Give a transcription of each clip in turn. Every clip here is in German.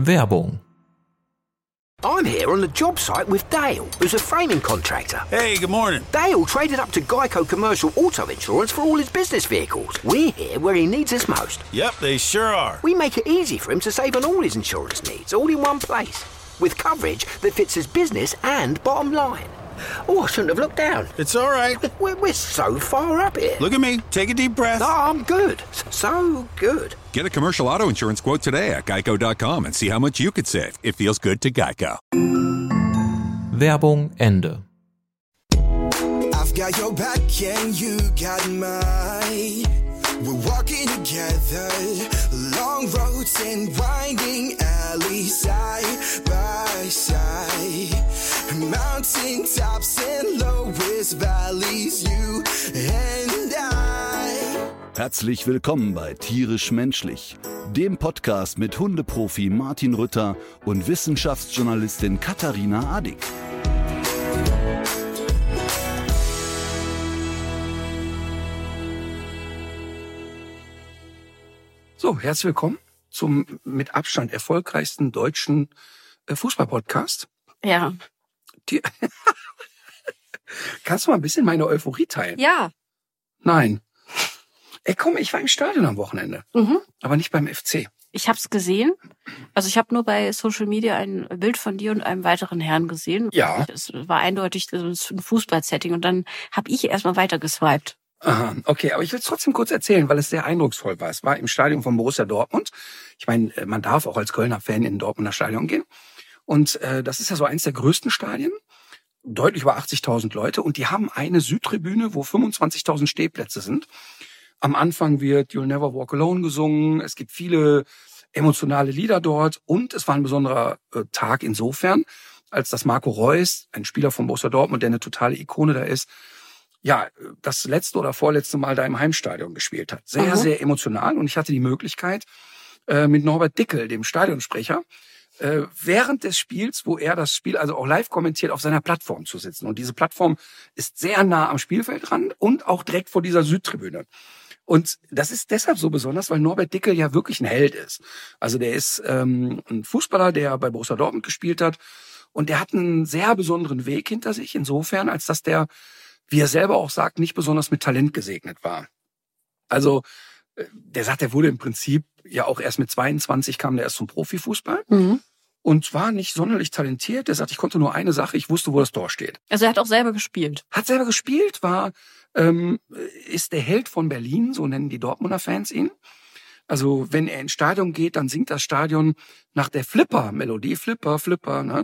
Werbung. I'm here on the job site with Dale, who's a framing contractor. Hey, good morning. Dale traded up to Geico Commercial Auto Insurance for all his business vehicles. We're here where he needs us most. Yep, they sure are. We make it easy for him to save on all his insurance needs, all in one place, with coverage that fits his business and bottom line. Oh, I shouldn't have looked down. It's all right. We're so far up here. Look at me. Take a deep breath. No, I'm good. So good. Get a commercial auto insurance quote today at geico.com and see how much you could save. It feels good to Geico. Werbung Ende. I've got your back and you got mine. We're walking together, long roads and winding alleys, side by side. Mountain tops and lowest valleys, you and I. Herzlich willkommen bei Tierisch Menschlich, dem Podcast mit Hundeprofi Martin Rütter und Wissenschaftsjournalistin Katharina Adick. So, herzlich willkommen zum mit Abstand erfolgreichsten deutschen Fußball-Podcast. Ja. Kannst du mal ein bisschen meine Euphorie teilen? Ja. Nein. Ey, komm, ich war im Stadion am Wochenende, aber nicht beim FC. Ich habe es gesehen. Also ich habe nur bei Social Media ein Bild von dir und einem weiteren Herrn gesehen. Ja. Es war eindeutig ein Fußballsetting und dann habe ich erstmal weiter geswiped. Aha, okay, aber ich will es trotzdem kurz erzählen, weil es sehr eindrucksvoll war. Es war im Stadion von Borussia Dortmund. Ich meine, man darf auch als Kölner Fan in ein Dortmunder Stadion gehen. Und das ist ja so eins der größten Stadien, deutlich über 80.000 Leute. Und die haben eine Südtribüne, wo 25.000 Stehplätze sind. Am Anfang wird You'll Never Walk Alone gesungen. Es gibt viele emotionale Lieder dort. Und es war ein besonderer Tag insofern, als dass Marco Reus, ein Spieler von Borussia Dortmund, der eine totale Ikone da ist, ja, das letzte oder vorletzte Mal da im Heimstadion gespielt hat. Sehr, sehr emotional. Und ich hatte die Möglichkeit, mit Norbert Dickel, dem Stadionsprecher, während des Spiels, wo er das Spiel also auch live kommentiert, auf seiner Plattform zu sitzen. Und diese Plattform ist sehr nah am Spielfeldrand und auch direkt vor dieser Südtribüne. Und das ist deshalb so besonders, weil Norbert Dickel ja wirklich ein Held ist. Also der ist ein Fußballer, der bei Borussia Dortmund gespielt hat. Und der hat einen sehr besonderen Weg hinter sich, insofern, als dass der, wie er selber auch sagt, nicht besonders mit Talent gesegnet war. Also der sagt, er wurde im Prinzip ja auch erst mit 22 kam der erst zum Profifußball und war nicht sonderlich talentiert. Der sagt, ich konnte nur eine Sache, ich wusste, wo das Tor steht. Also er hat auch selber gespielt. Hat selber gespielt, ist der Held von Berlin, so nennen die Dortmunder Fans ihn. Also wenn er ins Stadion geht, dann singt das Stadion nach der Flipper-Melodie, Flipper, Flipper, ne?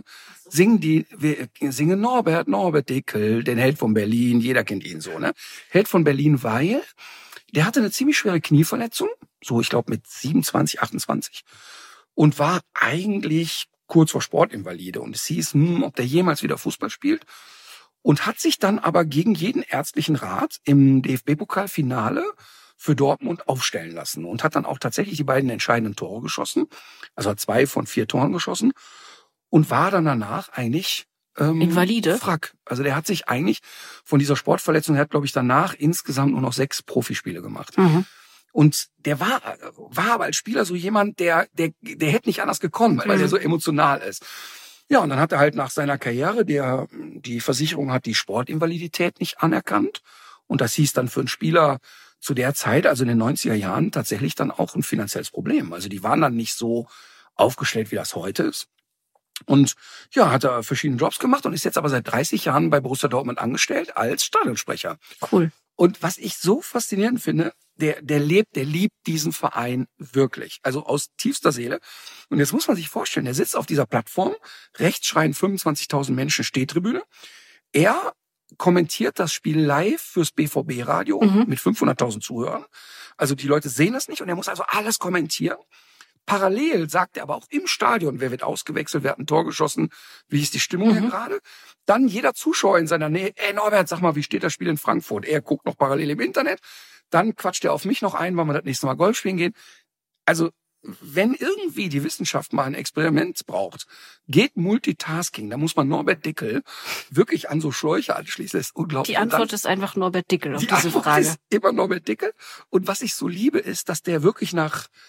Wir singen Norbert Dickel, den Held von Berlin, jeder kennt ihn so, ne? Held von Berlin, weil der hatte eine ziemlich schwere Knieverletzung, so ich glaube mit 27, 28 und war eigentlich kurz vor Sportinvalide und es hieß, ob der jemals wieder Fußball spielt und hat sich dann aber gegen jeden ärztlichen Rat im DFB-Pokalfinale für Dortmund aufstellen lassen und hat dann auch tatsächlich die beiden entscheidenden Tore geschossen, also hat 2 von 4 Toren geschossen und war dann danach eigentlich Invalide? Frack. Also der hat sich eigentlich von dieser Sportverletzung, er hat glaube ich danach insgesamt nur noch 6 Profispiele gemacht. Und der war aber als Spieler so jemand, der hätte nicht anders gekommen, weil er so emotional ist. Ja, und dann hat er halt nach seiner Karriere, die Versicherung hat die Sportinvalidität nicht anerkannt und das hieß dann für einen Spieler zu der Zeit, also in den 90er Jahren, tatsächlich dann auch ein finanzielles Problem. Also die waren dann nicht so aufgestellt, wie das heute ist. Und ja, hat er verschiedene Jobs gemacht und ist jetzt aber seit 30 Jahren bei Borussia Dortmund angestellt als Stadionsprecher. Cool. Und was ich so faszinierend finde, der liebt diesen Verein wirklich. Also aus tiefster Seele. Und jetzt muss man sich vorstellen, der sitzt auf dieser Plattform, rechts schreien 25.000 Menschen Stehtribüne. Er kommentiert das Spiel live fürs BVB-Radio mit 500.000 Zuhörern. Also die Leute sehen das nicht und er muss also alles kommentieren. Parallel sagt er aber auch im Stadion, wer wird ausgewechselt, wer hat ein Tor geschossen, wie ist die Stimmung hier gerade. Dann jeder Zuschauer in seiner Nähe, Norbert, sag mal, wie steht das Spiel in Frankfurt? Er guckt noch parallel im Internet. Dann quatscht er auf mich noch ein, weil wir das nächste Mal Golf spielen gehen. Also wenn irgendwie die Wissenschaft mal ein Experiment braucht, geht Multitasking. Da muss man Norbert Dickel wirklich an so Schläuche anschließen. Das ist unglaublich. Die Antwort ist einfach Norbert Dickel auf die diese Antwort Frage. ist immer Norbert Dickel. Und was ich so liebe, ist, dass der wirklich nach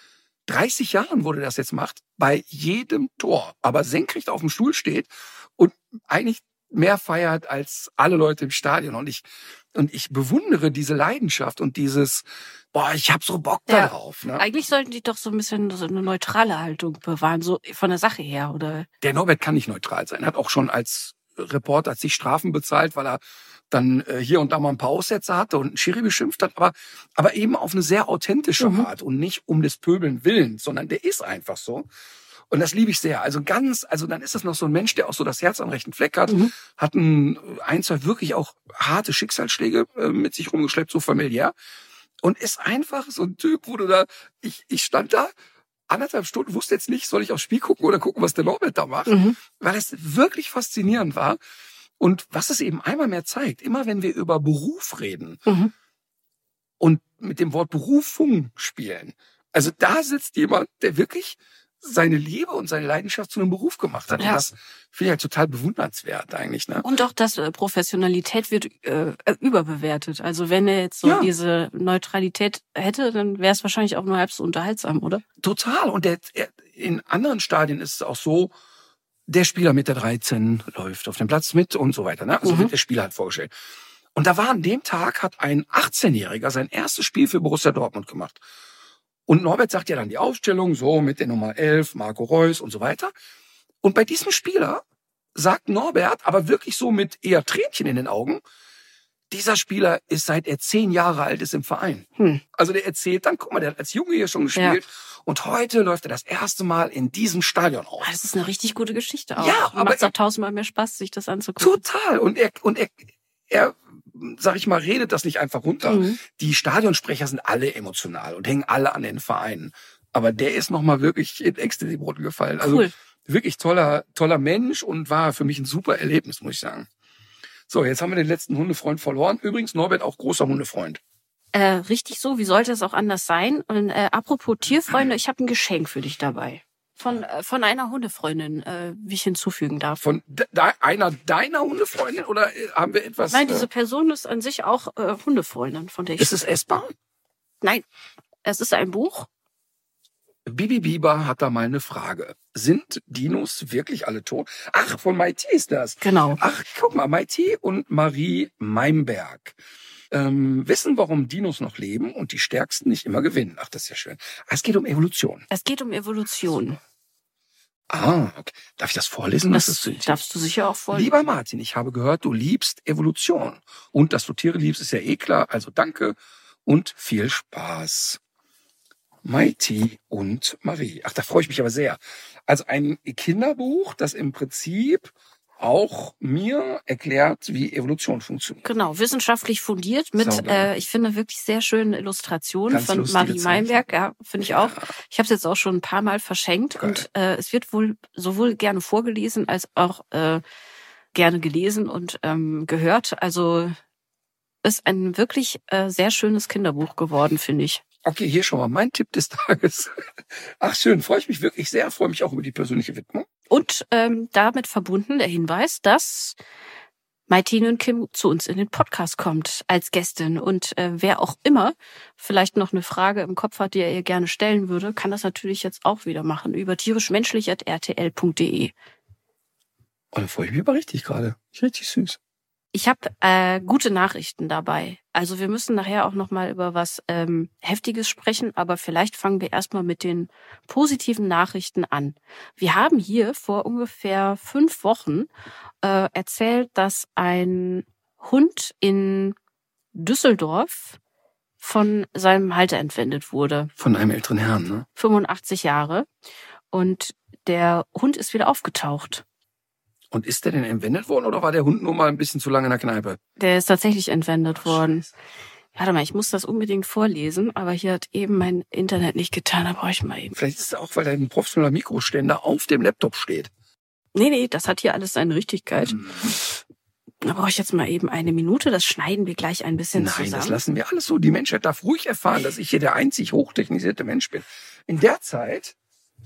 30 Jahren, wo der das jetzt macht, bei jedem Tor, aber senkrecht auf dem Stuhl steht und eigentlich mehr feiert als alle Leute im Stadion. Und ich bewundere diese Leidenschaft und dieses, ich hab so Bock da drauf. Ne? Eigentlich sollten die doch so ein bisschen so eine neutrale Haltung bewahren, so von der Sache her, oder? Der Norbert kann nicht neutral sein. Er hat auch schon als Reporter sich Strafen bezahlt, weil er dann hier und da mal ein paar Aussätze hatte und einen Schiri beschimpft hat, aber eben auf eine sehr authentische Art und nicht um des Pöbeln willen, sondern der ist einfach so. Und das liebe ich sehr. Also dann ist es noch so ein Mensch, der auch so das Herz am rechten Fleck hat, hat ein, zwei wirklich auch harte Schicksalsschläge mit sich rumgeschleppt, so familiär. Und ist einfach so ein Typ, wo du da, ich stand da, 1,5 Stunden, wusste jetzt nicht, soll ich aufs Spiel gucken oder gucken, was der Norbert da macht, weil es wirklich faszinierend war. Und was es eben einmal mehr zeigt, immer wenn wir über Beruf reden und mit dem Wort Berufung spielen, also da sitzt jemand, der wirklich seine Liebe und seine Leidenschaft zu einem Beruf gemacht hat. Ja. Und das finde ich halt total bewundernswert eigentlich. Ne? Und auch, dass Professionalität wird überbewertet. Also wenn er jetzt so diese Neutralität hätte, dann wäre es wahrscheinlich auch nur halb so unterhaltsam, oder? Total. Und in anderen Stadien ist es auch so, der Spieler mit der 13 läuft auf dem Platz mit und so weiter. Ne? Also wird der Spieler halt vorgestellt. Und da war an dem Tag, hat ein 18-Jähriger sein erstes Spiel für Borussia Dortmund gemacht. Und Norbert sagt ja dann die Aufstellung, so mit der Nummer 11, Marco Reus und so weiter. Und bei diesem Spieler sagt Norbert, aber wirklich so mit eher Tränchen in den Augen, dieser Spieler ist seit er 10 Jahre alt ist im Verein. Also der erzählt dann, guck mal, der hat als Junge hier schon gespielt und heute läuft er das erste Mal in diesem Stadion auf. Das ist eine richtig gute Geschichte auch. Ja, aber macht auch 1000-mal mehr Spaß, sich das anzugucken. Total. Und er sag ich mal, redet das nicht einfach runter. Die Stadionsprecher sind alle emotional und hängen alle an den Vereinen. Aber der ist nochmal wirklich in Ecstasy-Broten gefallen. Also wirklich toller Mensch und war für mich ein super Erlebnis, muss ich sagen. So, jetzt haben wir den letzten Hundefreund verloren. Übrigens, Norbert auch großer Hundefreund. Richtig so, wie sollte es auch anders sein? Und apropos Tierfreunde, ich habe ein Geschenk für dich dabei. Von einer Hundefreundin, wie ich hinzufügen darf. Von einer deiner Hundefreundin oder haben wir etwas? Nein, diese Person ist an sich auch Hundefreundin, von der ich. Ist es essbar? Nein, es ist ein Buch. Bibi Biber hat da mal eine Frage. Sind Dinos wirklich alle tot? Ach, von Maiti ist das. Genau. Ach, guck mal, Maiti und Marie Meimberg wissen, warum Dinos noch leben und die Stärksten nicht immer gewinnen. Ach, das ist ja schön. Es geht um Evolution. Es geht um Evolution. Ah, okay. Darf ich das vorlesen? Das darfst du sicher auch vorlesen. Lieber Martin, ich habe gehört, du liebst Evolution. Und dass du Tiere liebst, ist ja eh klar. Also danke und viel Spaß. Maiti und Marie. Ach, da freue ich mich aber sehr. Also ein Kinderbuch, das im Prinzip auch mir erklärt, wie Evolution funktioniert. Genau, wissenschaftlich fundiert mit, ich finde, wirklich sehr schönen Illustrationen von Marie Meimberg. Ja, finde ich auch. Ich habe es jetzt auch schon ein paar Mal verschenkt. Geil. Und es wird wohl sowohl gerne vorgelesen als auch gerne gelesen und gehört. Also ist ein wirklich sehr schönes Kinderbuch geworden, finde ich. Okay, hier schon mal mein Tipp des Tages. Ach schön, freue ich mich wirklich sehr, freue mich auch über die persönliche Widmung. Und damit verbunden der Hinweis, dass Maitine und Kim zu uns in den Podcast kommt als Gästin. Und wer auch immer vielleicht noch eine Frage im Kopf hat, die er ihr gerne stellen würde, kann das natürlich jetzt auch wieder machen über tierischmenschlich@rtl.de. Oh, da freue ich mich aber richtig gerade. Richtig süß. Ich habe gute Nachrichten dabei. Also wir müssen nachher auch nochmal über was Heftiges sprechen, aber vielleicht fangen wir erstmal mit den positiven Nachrichten an. Wir haben hier vor ungefähr 5 Wochen erzählt, dass ein Hund in Düsseldorf von seinem Halter entwendet wurde. Von einem älteren Herrn, ne? 85 Jahre. Und der Hund ist wieder aufgetaucht. Und ist der denn entwendet worden oder war der Hund nur mal ein bisschen zu lange in der Kneipe? Der ist tatsächlich entwendet worden. Warte mal, ich muss das unbedingt vorlesen, aber hier hat eben mein Internet nicht getan, da brauche ich mal eben. Vielleicht ist es auch, weil da ein professioneller Mikroständer auf dem Laptop steht. Nee, das hat hier alles seine Richtigkeit. Da brauche ich jetzt mal eben 1 Minute, das schneiden wir gleich ein bisschen zusammen. Nein, das lassen wir alles so. Die Menschheit darf ruhig erfahren, dass ich hier der einzig hochtechnisierte Mensch bin. In der Zeit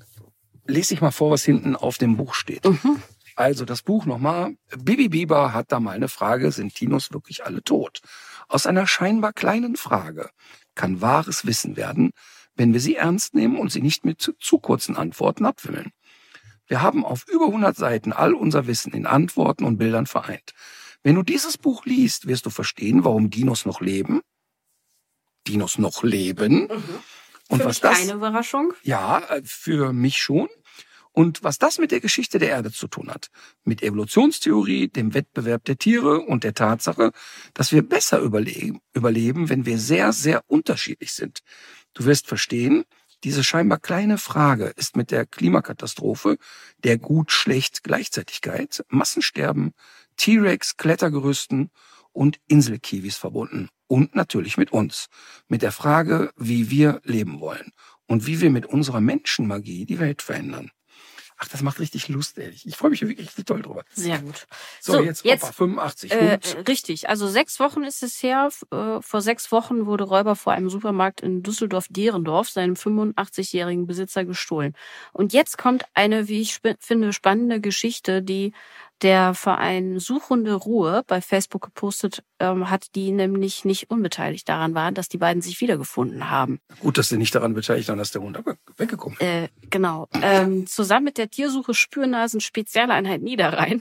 lese ich mal vor, was hinten auf dem Buch steht. Also das Buch nochmal. Bibi Biber hat da mal eine Frage, sind Dinos wirklich alle tot? Aus einer scheinbar kleinen Frage kann wahres Wissen werden, wenn wir sie ernst nehmen und sie nicht mit zu kurzen Antworten abwimmeln. Wir haben auf über 100 Seiten all unser Wissen in Antworten und Bildern vereint. Wenn du dieses Buch liest, wirst du verstehen, warum Dinos noch leben. Dinos noch leben. Mhm. Und für was mich das? keine Überraschung. Ja, für mich schon. Und was das mit der Geschichte der Erde zu tun hat, mit Evolutionstheorie, dem Wettbewerb der Tiere und der Tatsache, dass wir besser überleben, wenn wir sehr, sehr unterschiedlich sind. Du wirst verstehen, diese scheinbar kleine Frage ist mit der Klimakatastrophe, der Gut-Schlecht-Gleichzeitigkeit, Massensterben, T-Rex, Klettergerüsten und Inselkiwis verbunden. Und natürlich mit uns, mit der Frage, wie wir leben wollen und wie wir mit unserer Menschenmagie die Welt verändern. Ach, das macht richtig Lust, ehrlich. Ich freue mich wirklich richtig toll drüber. Sehr gut. So, jetzt Opa, 85. Richtig, also 6 Wochen ist es her. Vor 6 Wochen wurde Räuber vor einem Supermarkt in Düsseldorf-Derendorf seinem 85-jährigen Besitzer gestohlen. Und jetzt kommt eine, wie ich finde, spannende Geschichte, die der Verein Suchende Ruhe bei Facebook gepostet hat, die nämlich nicht unbeteiligt daran waren, dass die beiden sich wiedergefunden haben. Gut, dass sie nicht daran beteiligt waren, dass der Hund weggekommen ist. Genau. Zusammen mit der Tiersuche Spürnasen Spezialeinheit Niederrhein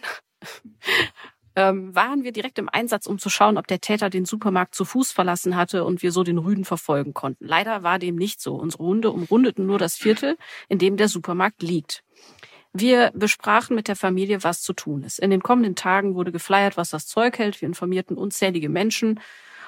waren wir direkt im Einsatz, um zu schauen, ob der Täter den Supermarkt zu Fuß verlassen hatte und wir so den Rüden verfolgen konnten. Leider war dem nicht so. Unsere Hunde umrundeten nur das Viertel, in dem der Supermarkt liegt. Wir besprachen mit der Familie, was zu tun ist. In den kommenden Tagen wurde geflyert, was das Zeug hält. Wir informierten unzählige Menschen,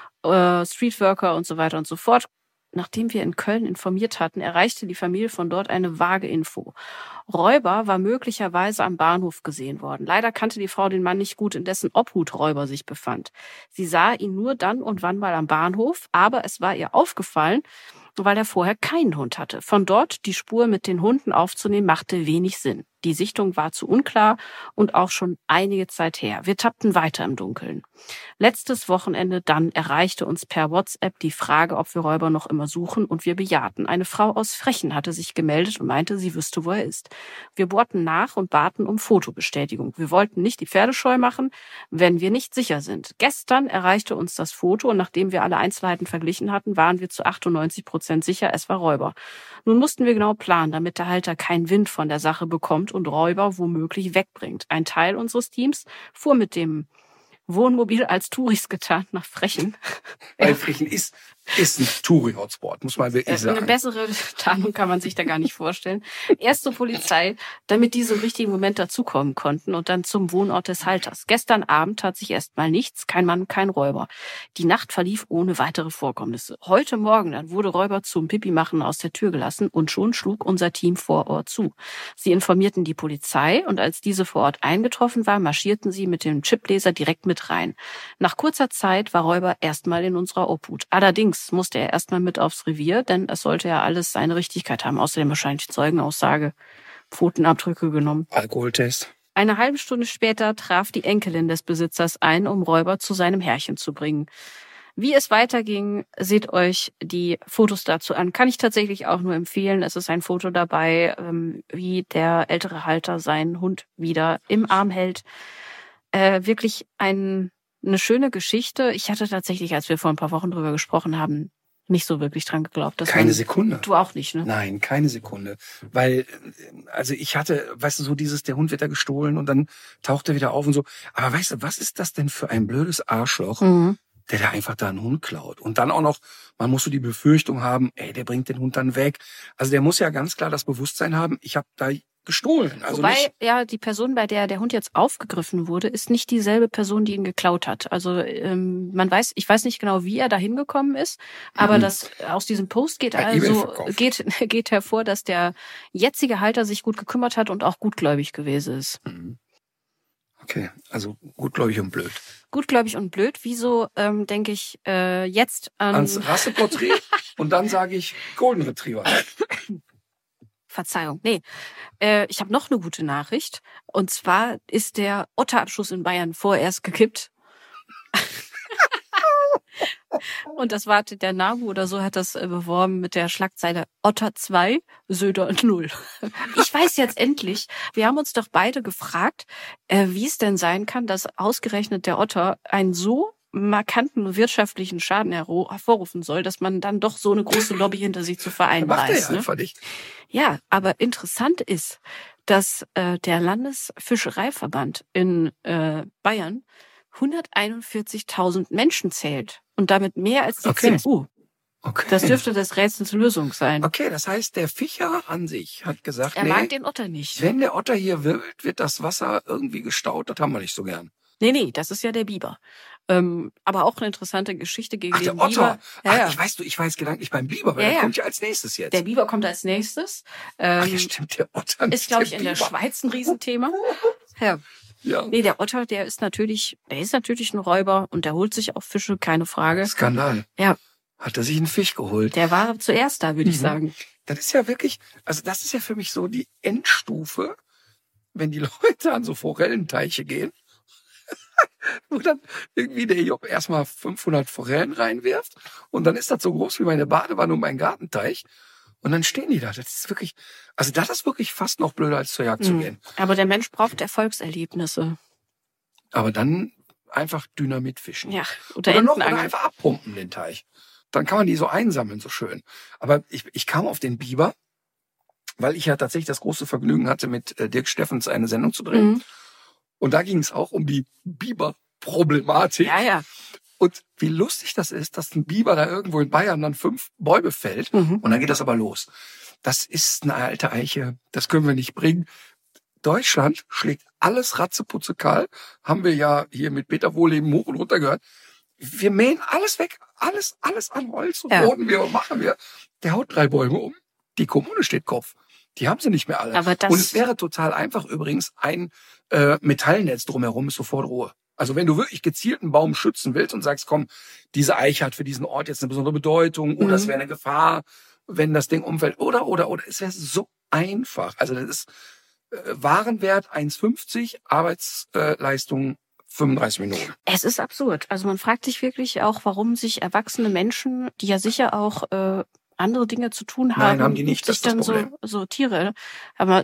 Streetworker und so weiter und so fort. Nachdem wir in Köln informiert hatten, erreichte die Familie von dort eine vage Info. Räuber war möglicherweise am Bahnhof gesehen worden. Leider kannte die Frau den Mann nicht gut, in dessen Obhut Räuber sich befand. Sie sah ihn nur dann und wann mal am Bahnhof, aber es war ihr aufgefallen, weil er vorher keinen Hund hatte. Von dort die Spur mit den Hunden aufzunehmen, machte wenig Sinn. Die Sichtung war zu unklar und auch schon einige Zeit her. Wir tappten weiter im Dunkeln. Letztes Wochenende dann erreichte uns per WhatsApp die Frage, ob wir Räuber noch immer suchen, und wir bejahten. Eine Frau aus Frechen hatte sich gemeldet und meinte, sie wüsste, wo er ist. Wir bohrten nach und baten um Fotobestätigung. Wir wollten nicht die Pferde scheu machen, wenn wir nicht sicher sind. Gestern erreichte uns das Foto und nachdem wir alle Einzelheiten verglichen hatten, waren wir zu 98% sicher, es war Räuber. Nun mussten wir genau planen, damit der Halter keinen Wind von der Sache bekommt und Räuber womöglich wegbringt. Ein Teil unseres Teams fuhr mit dem Wohnmobil als Touris getarnt nach Frechen. Weil Frechen ist ein Touri-Hotspot, muss man wirklich sagen. Eine bessere Tarnung kann man sich da gar nicht vorstellen. Erst zur Polizei, damit diese im richtigen Moment dazukommen konnten und dann zum Wohnort des Halters. Gestern Abend tat sich erstmal nichts, kein Mann, kein Räuber. Die Nacht verlief ohne weitere Vorkommnisse. Heute Morgen dann wurde Räuber zum Pipi-Machen aus der Tür gelassen und schon schlug unser Team vor Ort zu. Sie informierten die Polizei und als diese vor Ort eingetroffen war, marschierten sie mit dem Chipleser direkt mit rein. Nach kurzer Zeit war Räuber erstmal in unserer Obhut. Allerdings musste er erstmal mit aufs Revier, denn es sollte ja alles seine Richtigkeit haben. Außerdem wahrscheinlich Zeugenaussage, Pfotenabdrücke genommen. Alkoholtest. Eine halbe Stunde später traf die Enkelin des Besitzers ein, um Räuber zu seinem Herrchen zu bringen. Wie es weiterging, seht euch die Fotos dazu an. Kann ich tatsächlich auch nur empfehlen. Es ist ein Foto dabei, wie der ältere Halter seinen Hund wieder im Arm hält. Wirklich eine schöne Geschichte. Ich hatte tatsächlich, als wir vor ein paar Wochen drüber gesprochen haben, nicht so wirklich dran geglaubt. Keine Sekunde. Du auch nicht, ne? Nein, keine Sekunde. Weil, also ich hatte, weißt du, so dieses, der Hund wird da gestohlen und dann taucht er wieder auf und so. Aber weißt du, was ist das denn für ein blödes Arschloch, der da einfach da einen Hund klaut? Und dann auch noch, man muss so die Befürchtung haben, der bringt den Hund dann weg. Also der muss ja ganz klar das Bewusstsein haben, ich habe da gestohlen. Also wobei, nicht, ja, die Person, bei der der Hund jetzt aufgegriffen wurde, ist nicht dieselbe Person, die ihn geklaut hat. Also ich weiß nicht genau, wie er da hingekommen ist, aber das aus diesem Post geht hervor, dass der jetzige Halter sich gut gekümmert hat und auch gutgläubig gewesen ist. Okay, also gutgläubig und blöd. Gutgläubig und blöd. Wieso denke ich jetzt ans Rasseporträt und dann sage ich Golden Retriever. Verzeihung, nee. Ich habe noch eine gute Nachricht. Und zwar ist der Otterabschuss in Bayern vorerst gekippt. Und das war der NABU oder so, hat das beworben mit der Schlagzeile Otter 2, Söder 0. Ich weiß jetzt endlich, wir haben uns doch beide gefragt, wie es denn sein kann, dass ausgerechnet der Otter ein so markanten wirtschaftlichen Schaden hervorrufen soll, dass man dann doch so eine große Lobby hinter sich zu vereinen Macht er weiß. ja Ne? einfach nicht. Ja, aber interessant ist, dass der Landesfischereiverband in Bayern 141.000 Menschen zählt und damit mehr als die Okay. CSU. Okay. Das dürfte das Rätsels Lösung sein. Okay, das heißt, der Fischer an sich hat gesagt, Er mag den Otter nicht. wenn der Otter hier wirbelt, wird das Wasser irgendwie gestaut. Das haben wir nicht so gern. Nee, das ist ja der Biber. Aber auch eine interessante Geschichte gegen Ach, der den Otter. Biber. Ja, Ach, ich weiß gedanklich beim Biber, weil Ja, der ja. kommt ja als nächstes jetzt. Der Biber kommt als nächstes. Ach ja, stimmt, der Otter. Ist, glaube ich, der in der Biber. Schweiz ein Riesenthema. Ja. Ja. Nee, der Otter, der ist natürlich ein Räuber und der holt sich auch Fische, keine Frage. Skandal. Ja, Hat er sich einen Fisch geholt. der war zuerst da, würde ich sagen. Das ist ja wirklich, also das ist ja für mich so die Endstufe, wenn die Leute an so Forellenteiche gehen, wo dann irgendwie der Job erstmal 500 Forellen reinwirft und dann ist das so groß wie meine Badewanne und mein Gartenteich und dann stehen die da. Das ist wirklich, also das ist wirklich fast noch blöder als zur Jagd zu gehen. Aber der Mensch braucht Erfolgserlebnisse. Aber dann einfach Dynamit fischen. Ja, oder Oder Entenangeln. einfach abpumpen den Teich. Dann kann man die so einsammeln, so schön. Aber ich kam auf den Biber, weil ich ja tatsächlich das große Vergnügen hatte, mit Dirk Steffens eine Sendung zu drehen. Mhm. Und da ging es auch um die Biberproblematik. Ja. Und wie lustig das ist, dass ein Biber da irgendwo in Bayern dann 5 Bäume fällt. Und dann geht das aber los. Das ist eine alte Eiche. Das können wir nicht bringen. Deutschland schlägt alles ratzeputze kahl. Haben wir ja hier mit Peter Wohleben hoch und runter gehört. Wir mähen alles weg. Alles an Holz und roden wir und machen wir. Der haut 3 Bäume um. Die Kommune steht Kopf. Die haben sie nicht mehr alle. Aber das- Und es wäre total einfach übrigens, ein Metallnetz drumherum ist sofort Ruhe. Also wenn du wirklich gezielt einen Baum schützen willst und sagst, komm, diese Eiche hat für diesen Ort jetzt eine besondere Bedeutung oder es wäre eine Gefahr, wenn das Ding umfällt oder. Es wäre so einfach. Also das ist Warenwert 1,50, Arbeitsleistung 35 Minuten. Es ist absurd. Also man fragt sich wirklich auch, warum sich erwachsene Menschen, die ja sicher auch andere Dinge zu tun haben, Nein, haben die nicht, das sich ist das dann Problem. so Tiere. Aber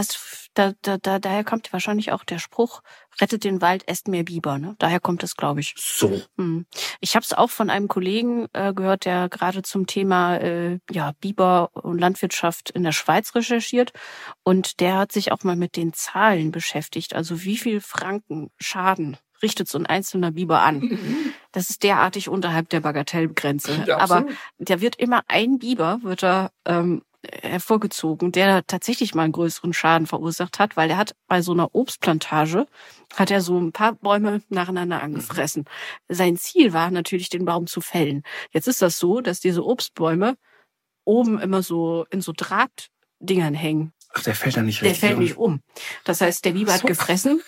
daher kommt wahrscheinlich auch der Spruch: Rettet den Wald, esst mehr Biber. Ne? Daher kommt es, glaube ich. So. Ich habe es auch von einem Kollegen gehört, der gerade zum Thema Biber und Landwirtschaft in der Schweiz recherchiert. Und der hat sich auch mal mit den Zahlen beschäftigt. Also wie viel Franken Schaden richtet so ein einzelner Biber an? Das ist derartig unterhalb der Bagatellgrenze. Ja, Aber absolut. da wird immer ein Biber, wird da hervorgezogen, der tatsächlich mal einen größeren Schaden verursacht hat, weil er hat bei so einer Obstplantage, hat er so ein paar Bäume nacheinander angefressen. Sein Ziel war natürlich, den Baum zu fällen. Jetzt ist das so, dass diese Obstbäume oben immer so in so Drahtdingern hängen. Ach, der fällt da nicht Der richtig fällt nicht um. Das heißt, der Biber hat gefressen,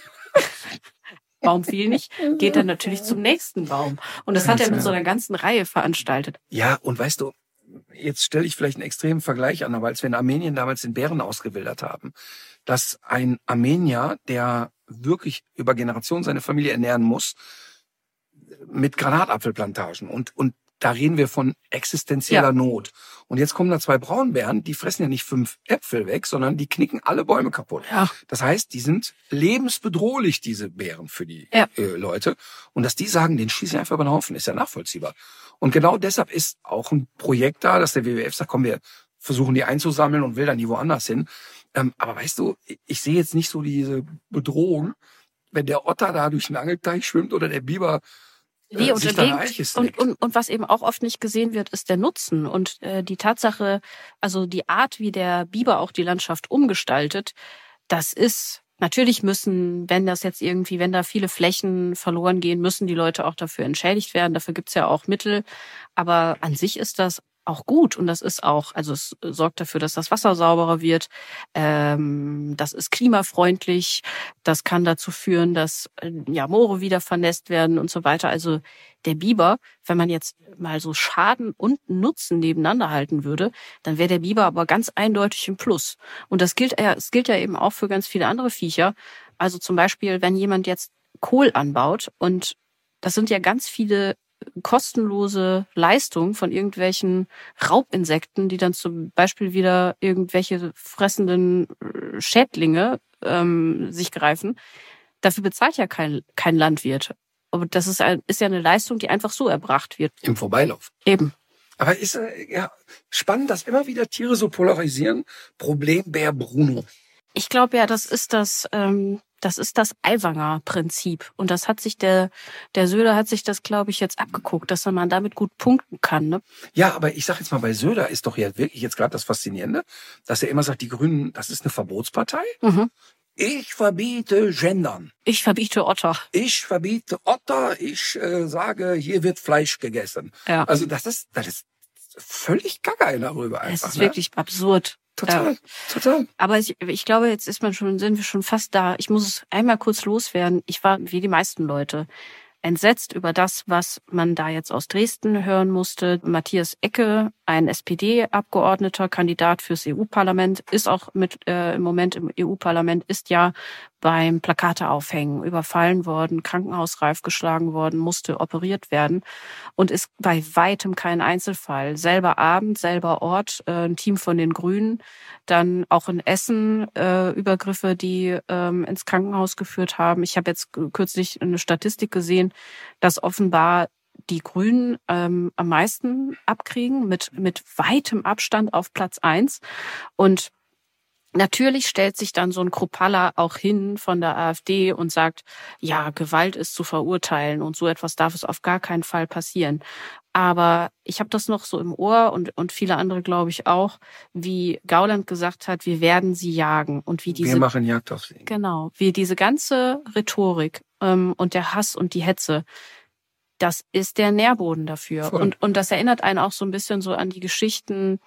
Baum fiel nicht, geht dann natürlich zum nächsten Baum. Und das hat er mit so einer ganzen Reihe veranstaltet. Ja, und weißt du, jetzt stelle ich vielleicht einen extremen Vergleich an, aber als wir in Armenien damals den Bären ausgewildert haben, dass ein Armenier, der wirklich über Generationen seine Familie ernähren muss, mit Granatapfelplantagen und da reden wir von existenzieller Not. Und jetzt kommen da 2 Braunbären, die fressen ja nicht 5 Äpfel weg, sondern die knicken alle Bäume kaputt. Ja. Das heißt, die sind lebensbedrohlich, diese Bären für die Leute. Und dass die sagen, den schieße ich einfach über den Haufen, ist ja nachvollziehbar. Und genau deshalb ist auch ein Projekt da, dass der WWF sagt, komm, wir versuchen die einzusammeln und wildern die woanders hin. Aber weißt du, ich sehe jetzt nicht so diese Bedrohung, wenn der Otter da durch den Angelteich schwimmt oder der Biber Nee, sich da eine Eiche snackt. und was eben auch oft nicht gesehen wird, ist der Nutzen und die Tatsache, also die Art, wie der Biber auch die Landschaft umgestaltet, das ist, natürlich wenn da viele Flächen verloren gehen, müssen die Leute auch dafür entschädigt werden, dafür gibt's ja auch Mittel, aber an sich ist das auch gut und das ist auch, also es sorgt dafür, dass das Wasser sauberer wird, das ist klimafreundlich, das kann dazu führen, dass Moore wieder vernässt werden und so weiter. Also der Biber, wenn man jetzt mal so Schaden und Nutzen nebeneinander halten würde, dann wäre der Biber aber ganz eindeutig im Plus. Und es gilt ja eben auch für ganz viele andere Viecher. Also zum Beispiel, wenn jemand jetzt Kohl anbaut und das sind ja ganz viele kostenlose Leistung von irgendwelchen Raubinsekten, die dann zum Beispiel wieder irgendwelche fressenden Schädlinge sich greifen. Dafür bezahlt ja kein Landwirt. Aber das ist ja eine Leistung, die einfach so erbracht wird. Im Vorbeilauf. Eben. Aber ist ja spannend, dass immer wieder Tiere so polarisieren. Problembär Bruno. Ich glaube ja, das ist das Aiwanger-Prinzip. Und das hat sich der Söder hat sich das, glaube ich, jetzt abgeguckt, dass man damit gut punkten kann. Ne? Ja, aber ich sag jetzt mal, bei Söder ist doch ja wirklich jetzt gerade das Faszinierende, dass er immer sagt, die Grünen, das ist eine Verbotspartei. Mhm. Ich verbiete Gendern. Ich verbiete Otter. Ich verbiete Otter. Ich sage, hier wird Fleisch gegessen. Ja. Also das ist völlig gaga darüber einfach. Es ist wirklich absurd. Total, total. Aber ich glaube, jetzt sind wir schon fast da. Ich muss es einmal kurz loswerden. Ich war, wie die meisten Leute, entsetzt über das, was man da jetzt aus Dresden hören musste. Matthias Ecke, ein SPD-Abgeordneter, Kandidat fürs EU-Parlament, ist auch im Moment im EU-Parlament, ist ja beim Plakate-Aufhängen überfallen worden, krankenhausreif geschlagen worden, musste operiert werden und ist bei weitem kein Einzelfall. Selber Abend, selber Ort, ein Team von den Grünen, dann auch in Essen Übergriffe, die ins Krankenhaus geführt haben. Ich habe jetzt kürzlich eine Statistik gesehen, dass offenbar die Grünen am meisten abkriegen, mit weitem Abstand auf Platz 1. Und natürlich stellt sich dann so ein Kruppalla auch hin von der AfD und sagt, ja, Gewalt ist zu verurteilen und so etwas darf es auf gar keinen Fall passieren. Aber ich habe das noch so im Ohr und viele andere, glaube ich, auch, wie Gauland gesagt hat, wir werden sie jagen. Und wie wir machen Jagd auf sie. Genau, wie diese ganze Rhetorik und der Hass und die Hetze, das ist der Nährboden dafür. Und das erinnert einen auch so ein bisschen so an die Geschichten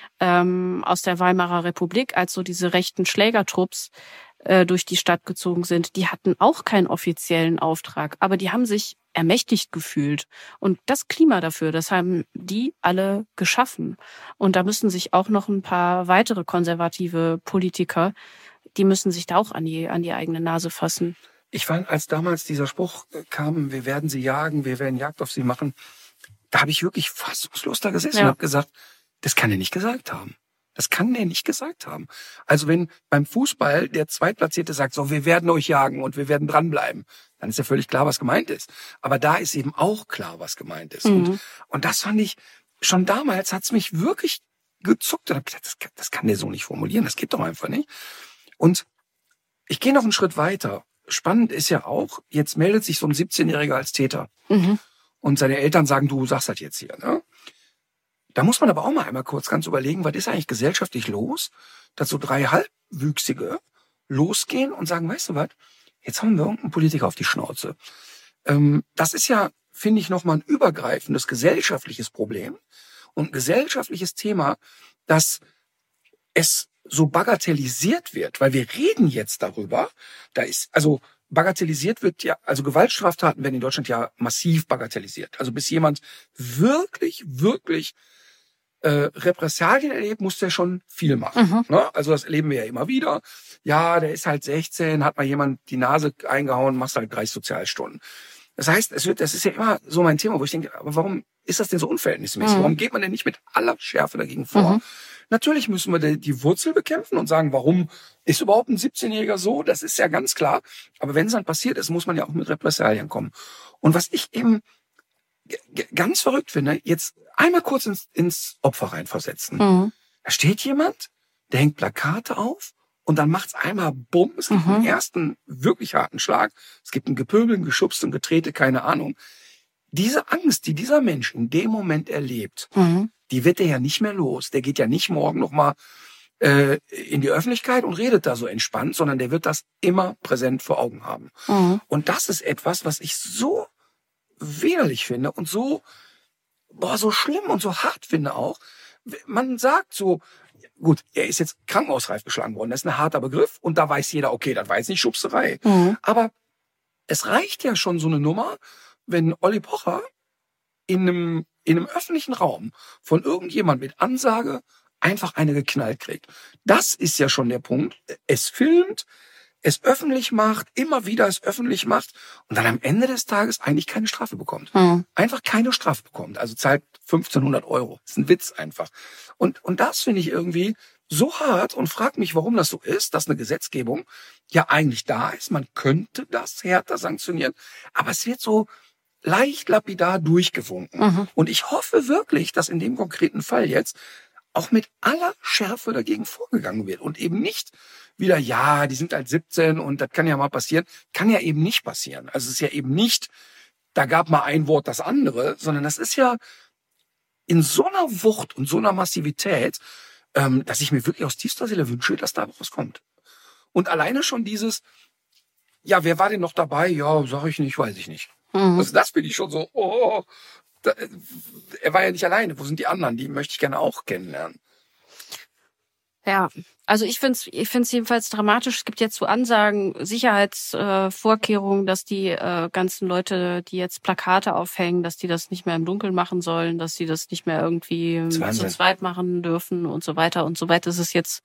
aus der Weimarer Republik, als so diese rechten Schlägertrupps durch die Stadt gezogen sind. Die hatten auch keinen offiziellen Auftrag, aber die haben sich ermächtigt gefühlt. Und das Klima dafür, das haben die alle geschaffen. Und da müssen sich auch noch ein paar weitere konservative Politiker, die müssen sich da auch an die eigene Nase fassen. Ich fand, als damals dieser Spruch kam, wir werden sie jagen, wir werden Jagd auf sie machen, da habe ich wirklich fassungslos da gesessen und habe gesagt, das kann er nicht gesagt haben. Das kann der nicht gesagt haben. Also wenn beim Fußball der Zweitplatzierte sagt, so, wir werden euch jagen und wir werden dranbleiben, dann ist ja völlig klar, was gemeint ist. Aber da ist eben auch klar, was gemeint ist. Und das fand ich, schon damals hat's mich wirklich gezuckt. Und habe gesagt, das kann der so nicht formulieren, das geht doch einfach nicht. Und ich gehe noch einen Schritt weiter. Spannend ist ja auch, jetzt meldet sich so ein 17-Jähriger als Täter. Und seine Eltern sagen, du sagst das jetzt hier, ne? Da muss man aber auch mal einmal kurz ganz überlegen, was ist eigentlich gesellschaftlich los, dass so 3 Halbwüchsige losgehen und sagen, weißt du was, jetzt haben wir irgendeinen Politiker auf die Schnauze. Das ist ja, finde ich, nochmal ein übergreifendes gesellschaftliches Problem und ein gesellschaftliches Thema, dass es so bagatellisiert wird, weil wir reden jetzt darüber, bagatellisiert wird ja, also Gewaltstraftaten werden in Deutschland ja massiv bagatellisiert. Also bis jemand wirklich Repressalien erlebt, muss der schon viel machen. Ne? Also das erleben wir ja immer wieder. Ja, der ist halt 16, hat mal jemand die Nase eingehauen, machst halt 30 Sozialstunden. Das heißt, das ist ja immer so mein Thema, wo ich denke, aber warum ist das denn so unverhältnismäßig? Warum geht man denn nicht mit aller Schärfe dagegen vor? Natürlich müssen wir die Wurzel bekämpfen und sagen, warum ist überhaupt ein 17-Jähriger so? Das ist ja ganz klar. Aber wenn es dann passiert ist, muss man ja auch mit Repressalien kommen. Und was ich eben ganz verrückt finde, jetzt einmal kurz ins Opfer reinversetzen. Da steht jemand, der hängt Plakate auf und dann macht's einmal Bumm. Es gibt einen ersten wirklich harten Schlag. Es gibt ein Gepöbel, ein Geschubst und Getrete, keine Ahnung. Diese Angst, die dieser Mensch in dem Moment erlebt, die wird er ja nicht mehr los. Der geht ja nicht morgen nochmal in die Öffentlichkeit und redet da so entspannt, sondern der wird das immer präsent vor Augen haben. Und das ist etwas, was ich so widerlich finde und so schlimm und so hart finde auch. Man sagt so, gut, er ist jetzt krankenhausreif geschlagen worden, das ist ein harter Begriff und da weiß jeder, okay, das war jetzt nicht Schubserei. Aber es reicht ja schon so eine Nummer, wenn Olli Pocher in einem öffentlichen Raum von irgendjemand mit Ansage einfach eine geknallt kriegt. Das ist ja schon der Punkt. Es filmt, es öffentlich macht, immer wieder es öffentlich macht und dann am Ende des Tages eigentlich keine Strafe bekommt. Einfach keine Strafe bekommt. Also zahlt 1.500 €. Das ist ein Witz einfach. Und das finde ich irgendwie, so hart und frage mich, warum das so ist, dass eine Gesetzgebung ja eigentlich da ist. Man könnte das härter sanktionieren, aber es wird so leicht lapidar durchgewunken. Und ich hoffe wirklich, dass in dem konkreten Fall jetzt auch mit aller Schärfe dagegen vorgegangen wird und eben nicht wieder, ja, die sind halt 17 und das kann ja mal passieren. Kann ja eben nicht passieren. Also es ist ja eben nicht, da gab mal ein Wort das andere, sondern das ist ja in so einer Wucht und so einer Massivität, dass ich mir wirklich aus tiefster Seele wünsche, dass da was kommt. Und alleine schon dieses, ja, wer war denn noch dabei? Ja, sag ich nicht, weiß ich nicht. Also das bin ich schon so, er war ja nicht alleine. Wo sind die anderen? Die möchte ich gerne auch kennenlernen. Ja, also ich find's jedenfalls dramatisch. Es gibt jetzt so Ansagen, Sicherheitsvorkehrungen, dass die ganzen Leute, die jetzt Plakate aufhängen, dass die das nicht mehr im Dunkeln machen sollen, dass die das nicht mehr irgendwie zu zweit machen dürfen und so weiter. Und so weit ist es jetzt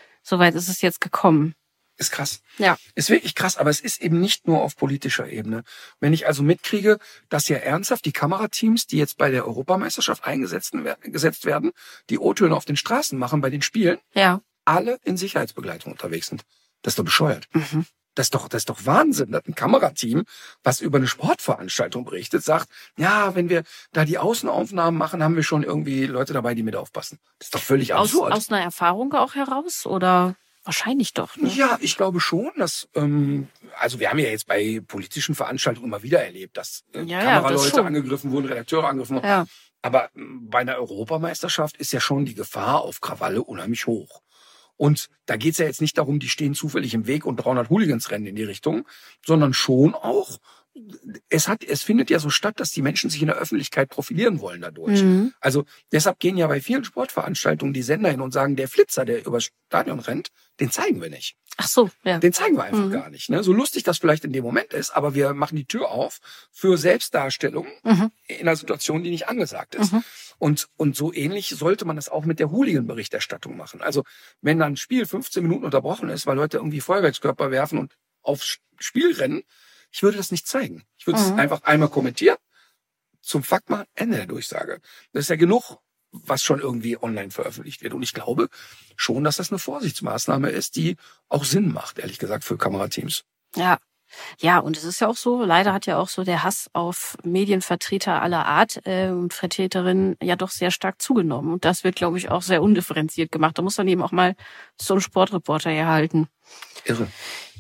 gekommen. Ist krass. Ja. Ist wirklich krass, aber es ist eben nicht nur auf politischer Ebene. Wenn ich also mitkriege, dass ja ernsthaft die Kamerateams, die jetzt bei der Europameisterschaft eingesetzt werden, die O-Töne auf den Straßen machen bei den Spielen, ja, alle in Sicherheitsbegleitung unterwegs sind. Das ist doch bescheuert. Das ist doch Wahnsinn, dass ein Kamerateam, was über eine Sportveranstaltung berichtet, sagt, ja, wenn wir da die Außenaufnahmen machen, haben wir schon irgendwie Leute dabei, die mit aufpassen. Das ist doch völlig absurd. Aus einer Erfahrung auch heraus, oder? Wahrscheinlich doch. Ne? Ja, ich glaube schon, dass, also wir haben ja jetzt bei politischen Veranstaltungen immer wieder erlebt, dass Kameraleute angegriffen wurden, Redakteure angegriffen wurden. Ja. Aber bei einer Europameisterschaft ist ja schon die Gefahr auf Krawalle unheimlich hoch. Und da geht's ja jetzt nicht darum, die stehen zufällig im Weg und 300 Hooligans rennen in die Richtung, sondern schon auch, es findet ja so statt, dass die Menschen sich in der Öffentlichkeit profilieren wollen dadurch. Also deshalb gehen ja bei vielen Sportveranstaltungen die Sender hin und sagen, der Flitzer, der übers Stadion rennt, den zeigen wir nicht. Ach so, ja. Den zeigen wir einfach gar nicht. Ne? So lustig das vielleicht in dem Moment ist, aber wir machen die Tür auf für Selbstdarstellung in einer Situation, die nicht angesagt ist. Und so ähnlich sollte man das auch mit der Hooligan-Berichterstattung machen. Also wenn dann ein Spiel 15 Minuten unterbrochen ist, weil Leute irgendwie Feuerwerkskörper werfen und aufs Spiel rennen, ich würde das nicht zeigen. Ich würde es einfach einmal kommentieren, zum Fakt machen, Ende der Durchsage. Das ist ja genug, was schon irgendwie online veröffentlicht wird. Und ich glaube schon, dass das eine Vorsichtsmaßnahme ist, die auch Sinn macht, ehrlich gesagt, für Kamerateams. Ja. Ja, und es ist ja auch so, leider hat ja auch so der Hass auf Medienvertreter aller Art und Vertreterinnen ja doch sehr stark zugenommen. Und das wird, glaube ich, auch sehr undifferenziert gemacht. Da muss dann eben auch mal so ein Sportreporter herhalten. Irre.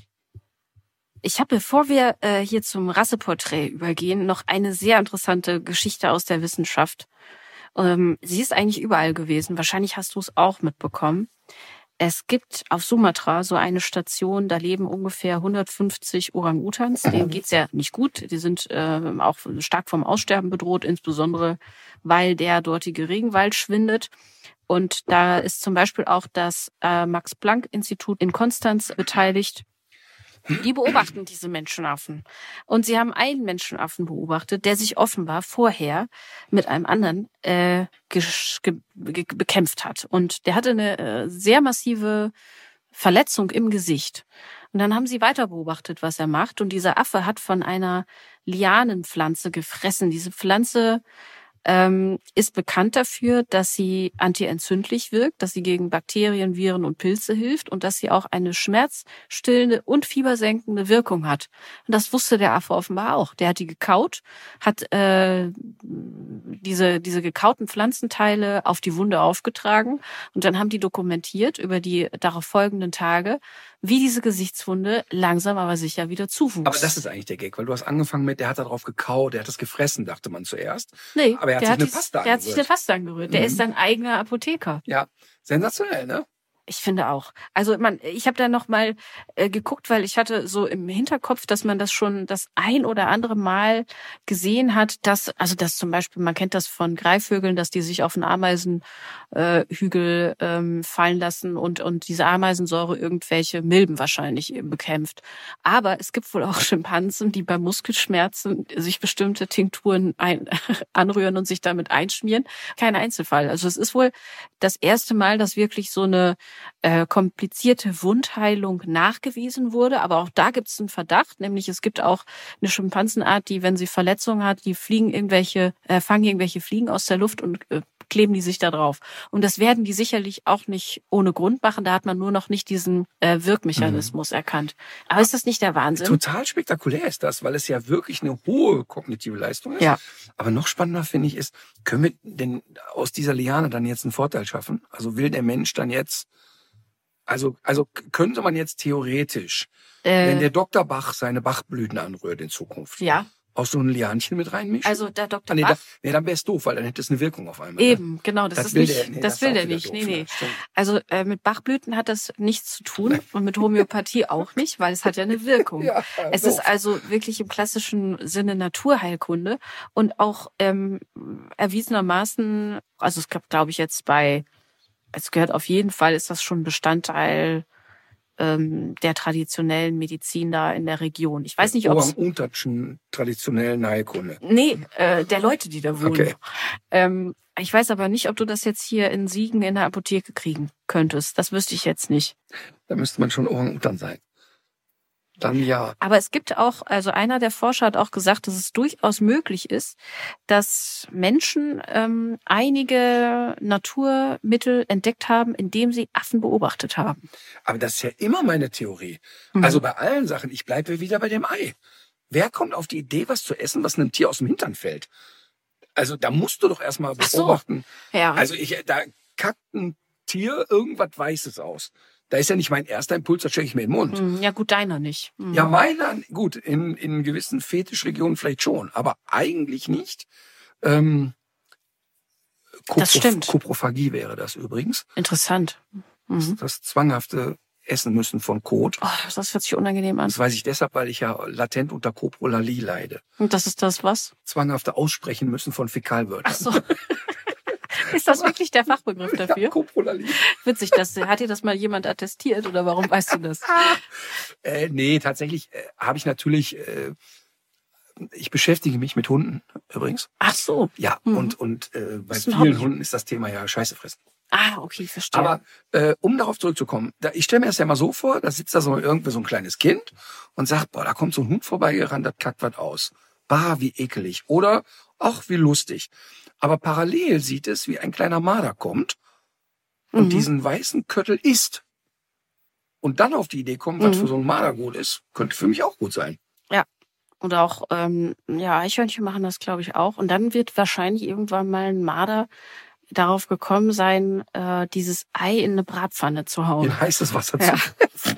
Ich habe, bevor wir hier zum Rasseporträt übergehen, noch eine sehr interessante Geschichte aus der Wissenschaft. Sie ist eigentlich überall gewesen. Wahrscheinlich hast du es auch mitbekommen. Es gibt auf Sumatra so eine Station, da leben ungefähr 150 Orang-Utans. Denen geht's ja nicht gut. Die sind auch stark vom Aussterben bedroht, insbesondere weil der dortige Regenwald schwindet. Und da ist zum Beispiel auch das Max-Planck-Institut in Konstanz beteiligt. Die beobachten diese Menschenaffen. Und sie haben einen Menschenaffen beobachtet, der sich offenbar vorher mit einem anderen bekämpft hat. Und der hatte eine sehr massive Verletzung im Gesicht. Und dann haben sie weiter beobachtet, was er macht. Und dieser Affe hat von einer Lianenpflanze gefressen. Diese Pflanze ist bekannt dafür, dass sie antientzündlich wirkt, dass sie gegen Bakterien, Viren und Pilze hilft und dass sie auch eine schmerzstillende und fiebersenkende Wirkung hat. Und das wusste der Affe offenbar auch. Der hat die gekaut, hat diese gekauten Pflanzenteile auf die Wunde aufgetragen und dann haben die dokumentiert über die darauf folgenden Tage, wie diese Gesichtswunde langsam aber sicher wieder zuwuchs. Aber das ist eigentlich der Gag, weil du hast angefangen mit, der hat da drauf gekaut, der hat das gefressen, dachte man zuerst. Nee, aber er hat sich eine Paste angerührt. Der ist sein eigener Apotheker. Ja, sensationell, ne? Ich finde auch. Also ich habe da noch mal geguckt, weil ich hatte so im Hinterkopf, dass man das schon das ein oder andere Mal gesehen hat, dass zum Beispiel, man kennt das von Greifvögeln, dass die sich auf einen Ameisenhügel fallen lassen und diese Ameisensäure irgendwelche Milben wahrscheinlich bekämpft. Aber es gibt wohl auch Schimpansen, die bei Muskelschmerzen sich bestimmte Tinkturen anrühren und sich damit einschmieren. Kein Einzelfall. Also es ist wohl das erste Mal, dass wirklich so eine komplizierte Wundheilung nachgewiesen wurde. Aber auch da gibt es einen Verdacht, nämlich es gibt auch eine Schimpansenart, die, wenn sie Verletzungen hat, die fangen irgendwelche Fliegen aus der Luft und kleben die sich da drauf. Und das werden die sicherlich auch nicht ohne Grund machen. Da hat man nur noch nicht diesen Wirkmechanismus erkannt. Aber ist das nicht der Wahnsinn? Total spektakulär ist das, weil es ja wirklich eine hohe kognitive Leistung ist. Ja. Aber noch spannender finde ich ist, können wir denn aus dieser Liane dann jetzt einen Vorteil schaffen? Also will der Mensch dann jetzt, also könnte man jetzt theoretisch, wenn der Dr. Bach seine Bachblüten anrührt in Zukunft, Ja. auch so ein Lianchen mit reinmischen? Also der Dr. Nee, Bach. dann wäre es doof, weil dann hätte es eine Wirkung auf einmal. Eben, genau, das will ist nicht, der- nee, das ist will auch der wieder nicht. doof, Nee. ne? Stimmt. Also mit Bachblüten hat das nichts zu tun und mit Homöopathie auch nicht, weil es hat ja eine Wirkung. Ja, Es doof. ist also wirklich im klassischen Sinne Naturheilkunde und auch erwiesenermaßen, also es gab, glaube ich, es gehört auf jeden Fall, ist das schon Bestandteil der traditionellen Medizin da in der Region. Ich weiß nicht, ob es Orang-Utatschen traditionellen Heilkunde. Nee, der Leute, die da wohnen. Okay. Ich weiß aber nicht, ob du das jetzt hier in Siegen in der Apotheke kriegen könntest. Das wüsste ich jetzt nicht. Da müsste man schon Orang-Utan sein. Dann ja. Aber es gibt auch, also einer der Forscher hat auch gesagt, dass es durchaus möglich ist, dass Menschen einige Naturmittel entdeckt haben, indem sie Affen beobachtet haben. Aber das ist ja immer meine Theorie. Also bei allen Sachen, ich bleibe wieder bei dem Ei. Wer kommt auf die Idee, was zu essen, was einem Tier aus dem Hintern fällt? Also da musst du doch erstmal Ach so. beobachten. Ja. Also da kackt ein Tier irgendwas Weißes aus. Da ist ja nicht mein erster Impuls, da stecke ich mir in den Mund. Ja gut, deiner nicht. Ja, meiner, gut, in gewissen Fetischregionen vielleicht schon, aber eigentlich nicht. Das stimmt. Koprophagie wäre das übrigens. Interessant. Das zwanghafte Essen müssen von Kot. Oh, das hört sich unangenehm an. Das weiß ich deshalb, weil ich ja latent unter Koprolalie leide. Und das ist das was? Zwanghafte Aussprechen müssen von Fäkalwörtern. Ach so. Ist das wirklich der Fachbegriff dafür? Ja, Koprolalie. Witzig, hat dir das mal jemand attestiert oder warum weißt du das? Nee, tatsächlich habe ich natürlich, ich beschäftige mich mit Hunden übrigens. Ach so. Ja, und bei ist ein vielen Hobby. Hunden ist das Thema ja Scheiße fressen. Ah, okay, verstehe. Aber um darauf zurückzukommen, ich stelle mir das ja mal so vor, da sitzt da so irgendwie so ein kleines Kind und sagt, boah, da kommt so ein Hund vorbeigerannt, das kackt was aus. Bah, wie ekelig. Oder, ach, wie lustig. Aber parallel sieht es, wie ein kleiner Marder kommt und diesen weißen Köttel isst. Und dann auf die Idee kommt, was für so ein Marder gut ist, könnte für mich auch gut sein. Ja. Und auch, Eichhörnchen machen das, glaube ich, auch. Und dann wird wahrscheinlich irgendwann mal ein Marder darauf gekommen sein, dieses Ei in eine Bratpfanne zu hauen. In heißes Wasser Ja. zu.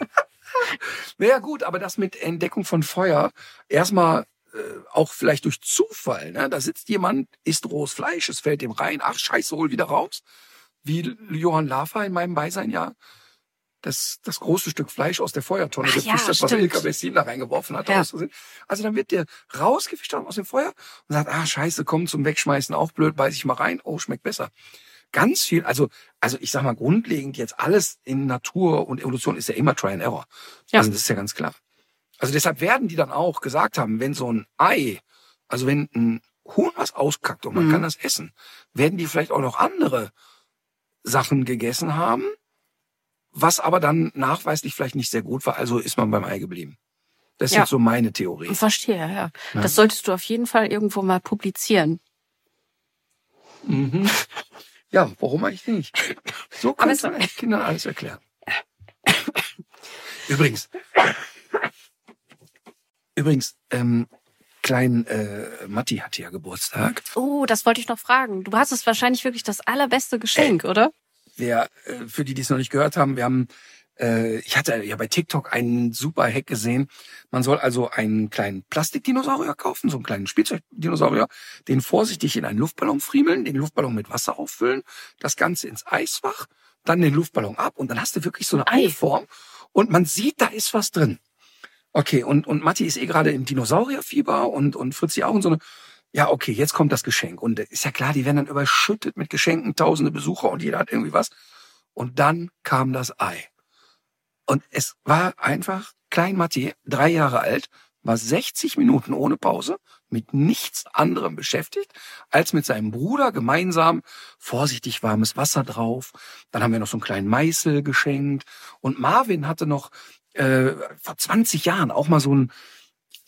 Naja gut, aber das mit Entdeckung von Feuer, erstmal auch vielleicht durch Zufall. Ne? Da sitzt jemand, isst rohes Fleisch, es fällt ihm rein, ach scheiße, hol wieder raus. Wie Johann Lafer in meinem Beisein ja das große Stück Fleisch aus der Feuertonne Ach ja, gefischt hat, was stimmt. Ilka Bessin da reingeworfen hat. Ja. Aus Versehen. Also dann wird der rausgefischt aus dem Feuer und sagt, ah scheiße, komm zum Wegschmeißen, auch blöd, beiß ich mal rein, oh, schmeckt besser. Ganz viel, also ich sag mal grundlegend jetzt alles in Natur und Evolution ist ja immer Try and Error. Ja. Also das ist ja ganz klar. Also deshalb werden die dann auch gesagt haben, wenn so ein Ei, also wenn ein Huhn was auskackt und man kann das essen, werden die vielleicht auch noch andere Sachen gegessen haben, was aber dann nachweislich vielleicht nicht sehr gut war, also ist man beim Ei geblieben. Das ist Ja. jetzt so meine Theorie. Verstehe, ja. Das solltest du auf jeden Fall irgendwo mal publizieren. Ja, warum eigentlich nicht? So Aber kannst du Kindern alles erklären. Übrigens, klein Matti hatte ja Geburtstag. Oh, das wollte ich noch fragen. Du hast es wahrscheinlich wirklich das allerbeste Geschenk, oder? Für die es noch nicht gehört haben, wir haben, ich hatte ja bei TikTok einen super Hack gesehen. Man soll also einen kleinen Plastikdinosaurier kaufen, so einen kleinen Spielzeugdinosaurier, den vorsichtig in einen Luftballon friemeln, den Luftballon mit Wasser auffüllen, das Ganze ins Eisfach, dann den Luftballon ab und dann hast du wirklich so eine Eiform und man sieht, da ist was drin. Okay, und Matti ist gerade im Dinosaurierfieber und Fritzi auch und so eine. Ja, okay, jetzt kommt das Geschenk. Und ist ja klar, die werden dann überschüttet mit Geschenken, tausende Besucher und jeder hat irgendwie was. Und dann kam das Ei. Und es war einfach, klein Matti, 3 Jahre alt, war 60 Minuten ohne Pause mit nichts anderem beschäftigt, als mit seinem Bruder gemeinsam vorsichtig warmes Wasser drauf. Dann haben wir noch so einen kleinen Meißel geschenkt. Und Marvin hatte noch vor 20 Jahren auch mal so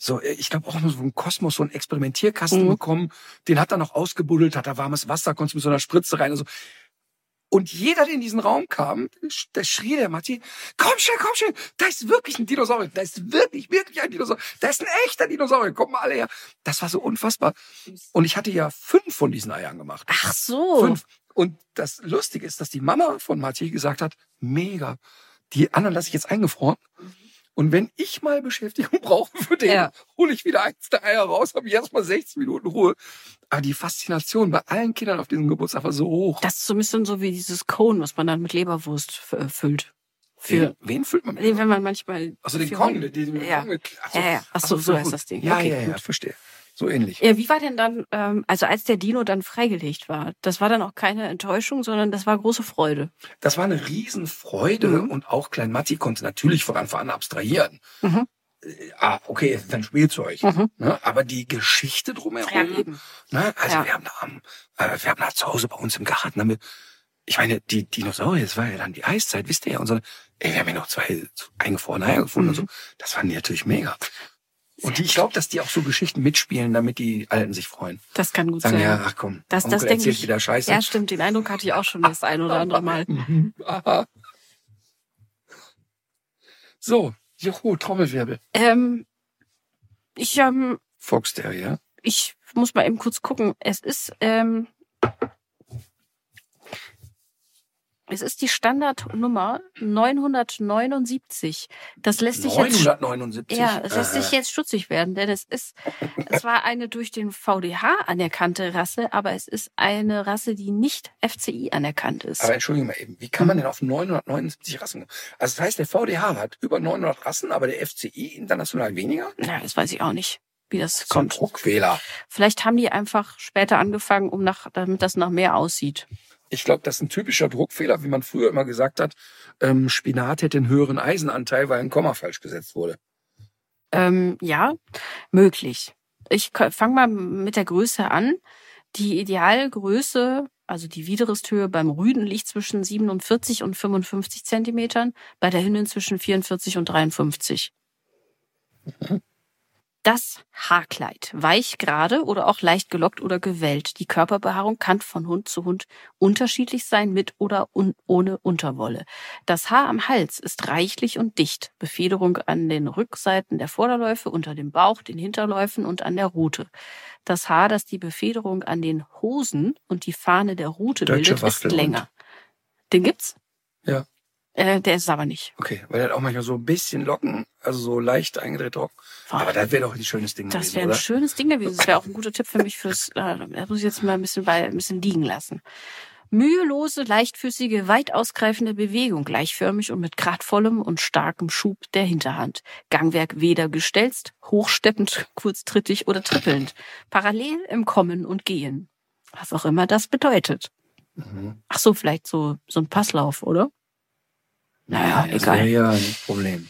so, ich glaube auch so ein Kosmos, so einen Experimentierkasten bekommen. Den hat er noch ausgebuddelt, hat da warmes Wasser, konntest mit so einer Spritze rein und so. Und jeder, der in diesen Raum kam, da schrie der Matti, komm schnell, da ist wirklich ein Dinosaurier, da ist wirklich ein Dinosaurier, da ist ein echter Dinosaurier, kommt mal alle her. Das war so unfassbar. Und ich hatte ja 5 von diesen Eiern gemacht. Ach so. 5. Und das Lustige ist, dass die Mama von Matti gesagt hat, mega, die anderen lasse ich jetzt eingefroren. Und wenn ich mal Beschäftigung brauche für den, hole ich wieder 1 der Eier raus, habe ich erstmal 16 Minuten Ruhe. Aber die Faszination bei allen Kindern auf diesem Geburtstag war so hoch. Das ist so ein bisschen so wie dieses Cone, was man dann mit Leberwurst füllt. Wen füllt man? Wenn man manchmal... Also den Kong, Achso, so heißt das Ding. Ja, okay, ja, verstehe. So ähnlich. Ja, wie war denn dann, also als der Dino dann freigelegt war, das war dann auch keine Enttäuschung, sondern das war große Freude. Das war eine Riesenfreude und auch Klein Matti konnte natürlich von Anfang an abstrahieren. Okay, es ist ein Spielzeug. Ne? Aber die Geschichte drumherum, ne? Also wir haben da zu Hause bei uns im Garten, ich meine, die Dinosaurier, das war ja dann die Eiszeit, wisst ihr ja, wir haben ja noch 2 eingefrorene Eier gefunden und so. Das fanden die natürlich mega. Und ich glaube, dass die auch so Geschichten mitspielen, damit die Alten sich freuen. Das kann gut sein. sein. Ja, ach komm, das Onkel denke erzählt ich. wieder Scheiße. Ja, stimmt. Den Eindruck hatte ich auch schon das ein oder andere Mal. Aha. So, juhu, Trommelwirbel. Fox Terrier. Ich muss mal eben kurz gucken. Es ist die Standardnummer 979. Das lässt sich 979? Das lässt sich jetzt stutzig werden, denn es ist zwar eine durch den VDH anerkannte Rasse, aber es ist eine Rasse, die nicht FCI anerkannt ist. Aber entschuldige mal eben, wie kann man denn auf 979 Rassen kommen? Also das heißt, der VDH hat über 900 Rassen, aber der FCI international weniger? Ja, das weiß ich auch nicht, wie das so kommt. Ein Druckwähler. Vielleicht haben die einfach später angefangen, damit das nach mehr aussieht. Ich glaube, das ist ein typischer Druckfehler, wie man früher immer gesagt hat, Spinat hätte einen höheren Eisenanteil, weil ein Komma falsch gesetzt wurde. Ja, möglich. Ich fange mal mit der Größe an. Die Idealgröße, also die Widerristhöhe beim Rüden liegt zwischen 47 und 55 Zentimetern, bei der Hündin zwischen 44 und 53. Das Haarkleid, weich gerade oder auch leicht gelockt oder gewellt. Die Körperbehaarung kann von Hund zu Hund unterschiedlich sein, mit oder ohne Unterwolle. Das Haar am Hals ist reichlich und dicht. Befederung an den Rückseiten der Vorderläufe, unter dem Bauch, den Hinterläufen und an der Rute. Das Haar, das die Befederung an den Hosen und die Fahne der Rute bildet, ist länger. Den gibt's? Ja. Der ist es aber nicht. Okay, weil der hat auch manchmal so ein bisschen Locken, also so leicht eingedreht Rock. Aber das wäre doch ein schönes Ding gewesen, Das wäre ein schönes Ding gewesen. Das wäre auch ein guter Tipp für mich das muss ich jetzt mal ein bisschen liegen lassen. Mühelose, leichtfüßige, weit ausgreifende Bewegung, gleichförmig und mit kraftvollem und starkem Schub der Hinterhand. Gangwerk weder gestelzt, hochsteppend, kurztrittig oder trippelnd. Parallel im Kommen und Gehen. Was auch immer das bedeutet. Ach so, vielleicht so ein Passlauf, oder? Naja, das egal. wäre ja ein Problem.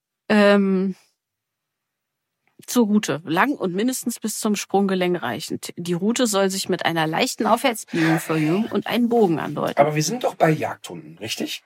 Zur Rute. Lang und mindestens bis zum Sprunggelenk reichend. Die Rute soll sich mit einer leichten Aufwärtsbiegung verjüngen und einen Bogen andeuten. Aber wir sind doch bei Jagdhunden, richtig?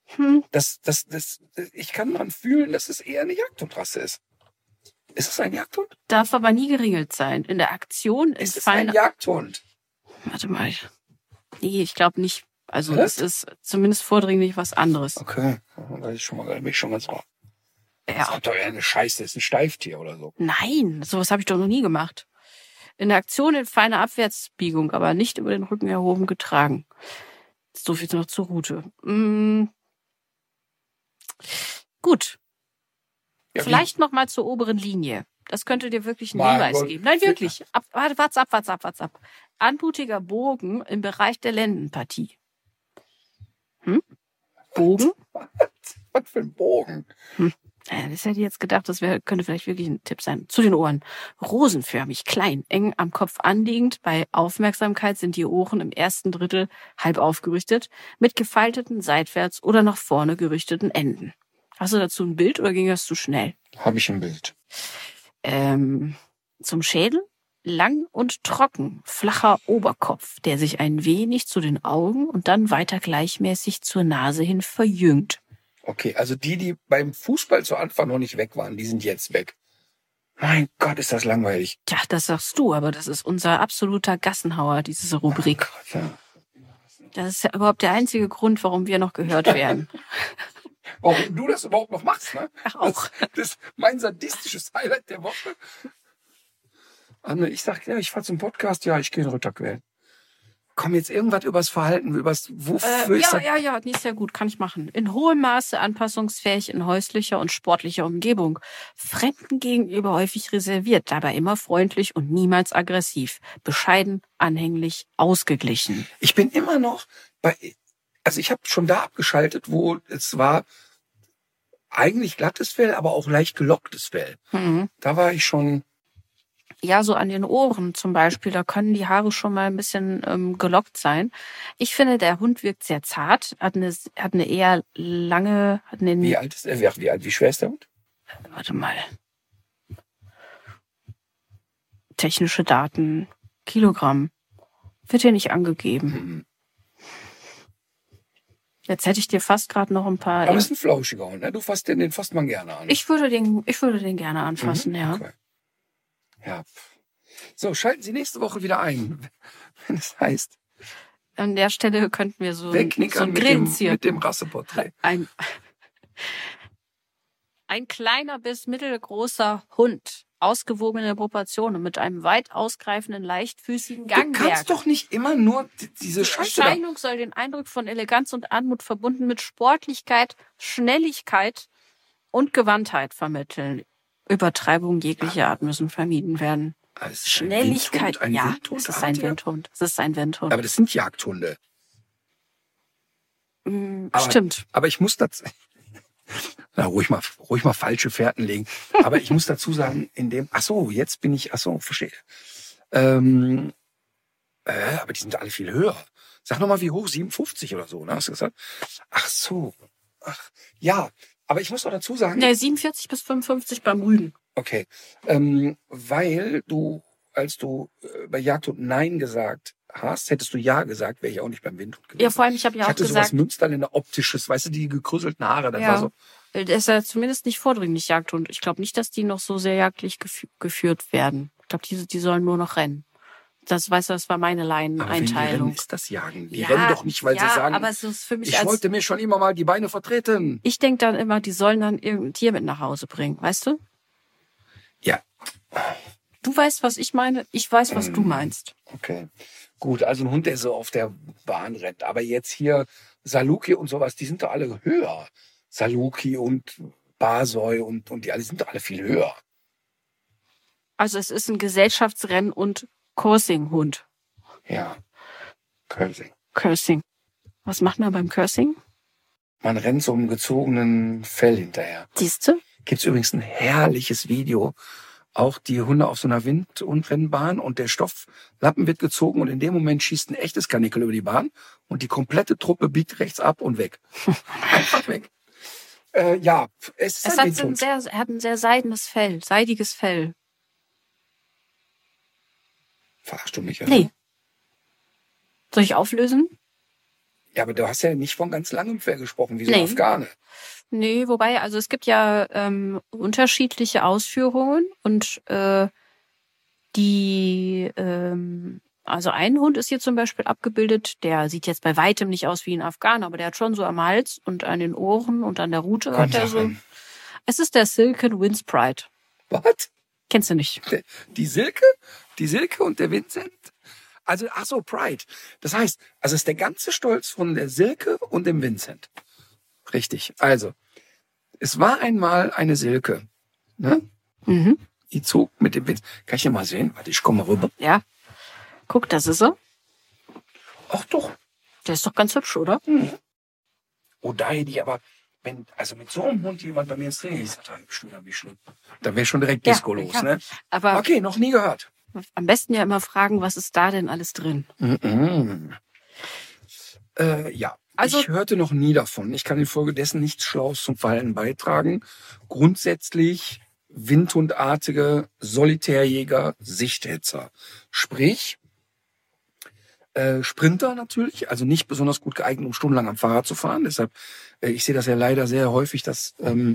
Ich kann mal fühlen, dass es eher eine Jagdhundrasse ist. Ist es ein Jagdhund? Darf aber nie geringelt sein. In der Aktion ist es ein Jagdhund? Warte mal. Nee, ich glaube nicht. Also es ist zumindest vordringlich was anderes. Okay, da bin ich schon ganz drauf. Ja. Das ist doch eher eine Scheiße, das ist ein Steiftier oder so. Nein, sowas habe ich doch noch nie gemacht. In der Aktion in feiner Abwärtsbiegung, aber nicht über den Rücken erhoben getragen. So viel noch zur Rute. Gut. Ja, vielleicht noch mal zur oberen Linie. Das könnte dir wirklich einen Hinweis geben. Nein, wirklich. Warte ab. Anmutiger Bogen im Bereich der Lendenpartie. Bogen? Was für ein Bogen? Das hätte ich jetzt gedacht, könnte vielleicht wirklich ein Tipp sein. Zu den Ohren. Rosenförmig, klein, eng am Kopf anliegend. Bei Aufmerksamkeit sind die Ohren im ersten Drittel halb aufgerichtet, mit gefalteten, seitwärts oder nach vorne gerichteten Enden. Hast du dazu ein Bild oder ging das zu schnell? Habe ich ein Bild. Zum Schädel. Lang und trocken, flacher Oberkopf, der sich ein wenig zu den Augen und dann weiter gleichmäßig zur Nase hin verjüngt. Okay, also die beim Fußball zu Anfang noch nicht weg waren, die sind jetzt weg. Mein Gott, ist das langweilig. Tja, das sagst du, aber das ist unser absoluter Gassenhauer, diese Rubrik. Gott, ja. Das ist ja überhaupt der einzige Grund, warum wir noch gehört werden. Warum du das überhaupt noch machst, ne? Ach, auch. Das ist mein sadistisches Highlight der Woche. Anne, ich sag, ja, ich fahr zum Podcast, ja, ich gehe in Ritterquellen. Komm jetzt irgendwas übers Verhalten, wofür ist das? Ja, nee, ist ja gut, kann ich machen. In hohem Maße anpassungsfähig in häuslicher und sportlicher Umgebung. Fremden gegenüber häufig reserviert, dabei immer freundlich und niemals aggressiv. Bescheiden, anhänglich, ausgeglichen. Ich bin immer noch also ich habe schon da abgeschaltet, wo es war eigentlich glattes Fell, aber auch leicht gelocktes Fell. Mhm. Da war ich schon. Ja, so an den Ohren zum Beispiel, da können die Haare schon mal ein bisschen gelockt sein. Ich finde, der Hund wirkt sehr zart, hat eine eher lange... Wie alt ist er? Wie schwer ist der Hund? Warte mal. Technische Daten, Kilogramm. Wird hier nicht angegeben. Mhm. Jetzt hätte ich dir fast gerade noch ein paar... Aber es ist ein flauschiger Hund, ne? Den fasst man gerne an. Ich würde den gerne anfassen, ja. Okay. Ja. So, schalten Sie nächste Woche wieder ein, wenn es heißt. An der Stelle könnten wir so ein Wegknickern Grillenzirpen. mit dem Rasseporträt. Ein kleiner bis mittelgroßer Hund. Ausgewogene Proportionen mit einem weit ausgreifenden, leichtfüßigen Gangwerk. Du kannst doch nicht immer nur diese Die Scheiße Erscheinung soll den Eindruck von Eleganz und Anmut verbunden mit Sportlichkeit, Schnelligkeit und Gewandtheit vermitteln. Übertreibungen jeglicher Art müssen vermieden werden. Also Schnelligkeit, ein ja, Windhund, es ist ein Windhund. Es ist ein Windhund. Aber das sind Jagdhunde. Stimmt. Aber ich muss dazu... Na, ruhig mal falsche Fährten legen. Aber ich muss dazu sagen, verstehe. Aber die sind alle viel höher. Sag nochmal, wie hoch? 57 oder so, ne? Hast du gesagt? Ach so. Ach, ja. Aber ich muss auch dazu sagen... Ne, 47 bis 55 beim Rüden. Okay. Weil du, als du bei Jagdhund Nein gesagt hast, hättest du Ja gesagt, wäre ich auch nicht beim Windhund gewesen. Ja, vor allem, ich habe ja auch gesagt... Ich hatte sowas Münsterländer Optisches, weißt du, die gekrüselten Haare. Das war so... Der ist ja zumindest nicht vordringlich Jagdhund. Ich glaube nicht, dass die noch so sehr jagdlich geführt werden. Ich glaube, die sollen nur noch rennen. Das war meine Laieneinteilung. Ist das Jagen? Die rennen doch nicht, weil sie sagen, aber es ist für mich ich wollte mir schon immer mal die Beine vertreten. Ich denke dann immer, die sollen dann irgendein Tier mit nach Hause bringen, weißt du? Ja. Du weißt, was ich meine, ich weiß, was du meinst. Okay. Gut, also ein Hund, der so auf der Bahn rennt. Aber jetzt hier Saluki und sowas, die sind doch alle höher. Saluki und Basoi und die alle sind doch alle viel höher. Also es ist ein Gesellschaftsrennen- und Coursing-Hund. Ja. Cursing. Cursing. Was macht man beim Cursing? Man rennt so einem gezogenen Fell hinterher. Siehst du? Gibt's übrigens ein herrliches Video. Auch die Hunde auf so einer Wind- und Rennbahn und der Stofflappen wird gezogen und in dem Moment schießt ein echtes Kanickel über die Bahn und die komplette Truppe biegt rechts ab und weg. Einfach weg. Ja, es ist ein Windhund. Er hat ein sehr seidiges Fell. Verarschst du mich? Nee. Soll ich auflösen? Ja, aber du hast ja nicht von ganz langem Fell gesprochen, wie so ein Afghane. Nee, wobei, also es gibt ja unterschiedliche Ausführungen und also ein Hund ist hier zum Beispiel abgebildet, der sieht jetzt bei weitem nicht aus wie ein Afghaner, aber der hat schon so am Hals und an den Ohren und an der Rute hat er so. Es ist der Silken Windsprite. Was? Kennst du nicht? Die Silke? Die Silke und der Vincent? Also, ach so, Pride. Das heißt, also ist der ganze Stolz von der Silke und dem Vincent. Richtig. Also, es war einmal eine Silke. Ne? Mhm. Die zog mit dem Vincent. Kann ich ja mal sehen? Warte, ich komme mal rüber. Ja. Guck, das ist er. Ach doch. Der ist doch ganz hübsch, oder? Mhm. Oh, da hätte ich aber, also mit so einem Hund jemand bei mir ins Training ist, wie schlimm. Da wäre schon direkt Disco los, ja. Ne? Aber okay, noch nie gehört. Am besten ja immer fragen, was ist da denn alles drin? Mhm. Ja, also, ich hörte noch nie davon. Ich kann infolgedessen nichts Schlaues zum Verhalten beitragen. Grundsätzlich Windhundartige Solitärjäger, Sichthetzer. Sprich, Sprinter natürlich, also nicht besonders gut geeignet, um stundenlang am Fahrrad zu fahren. Deshalb, ich sehe das ja leider sehr häufig, dass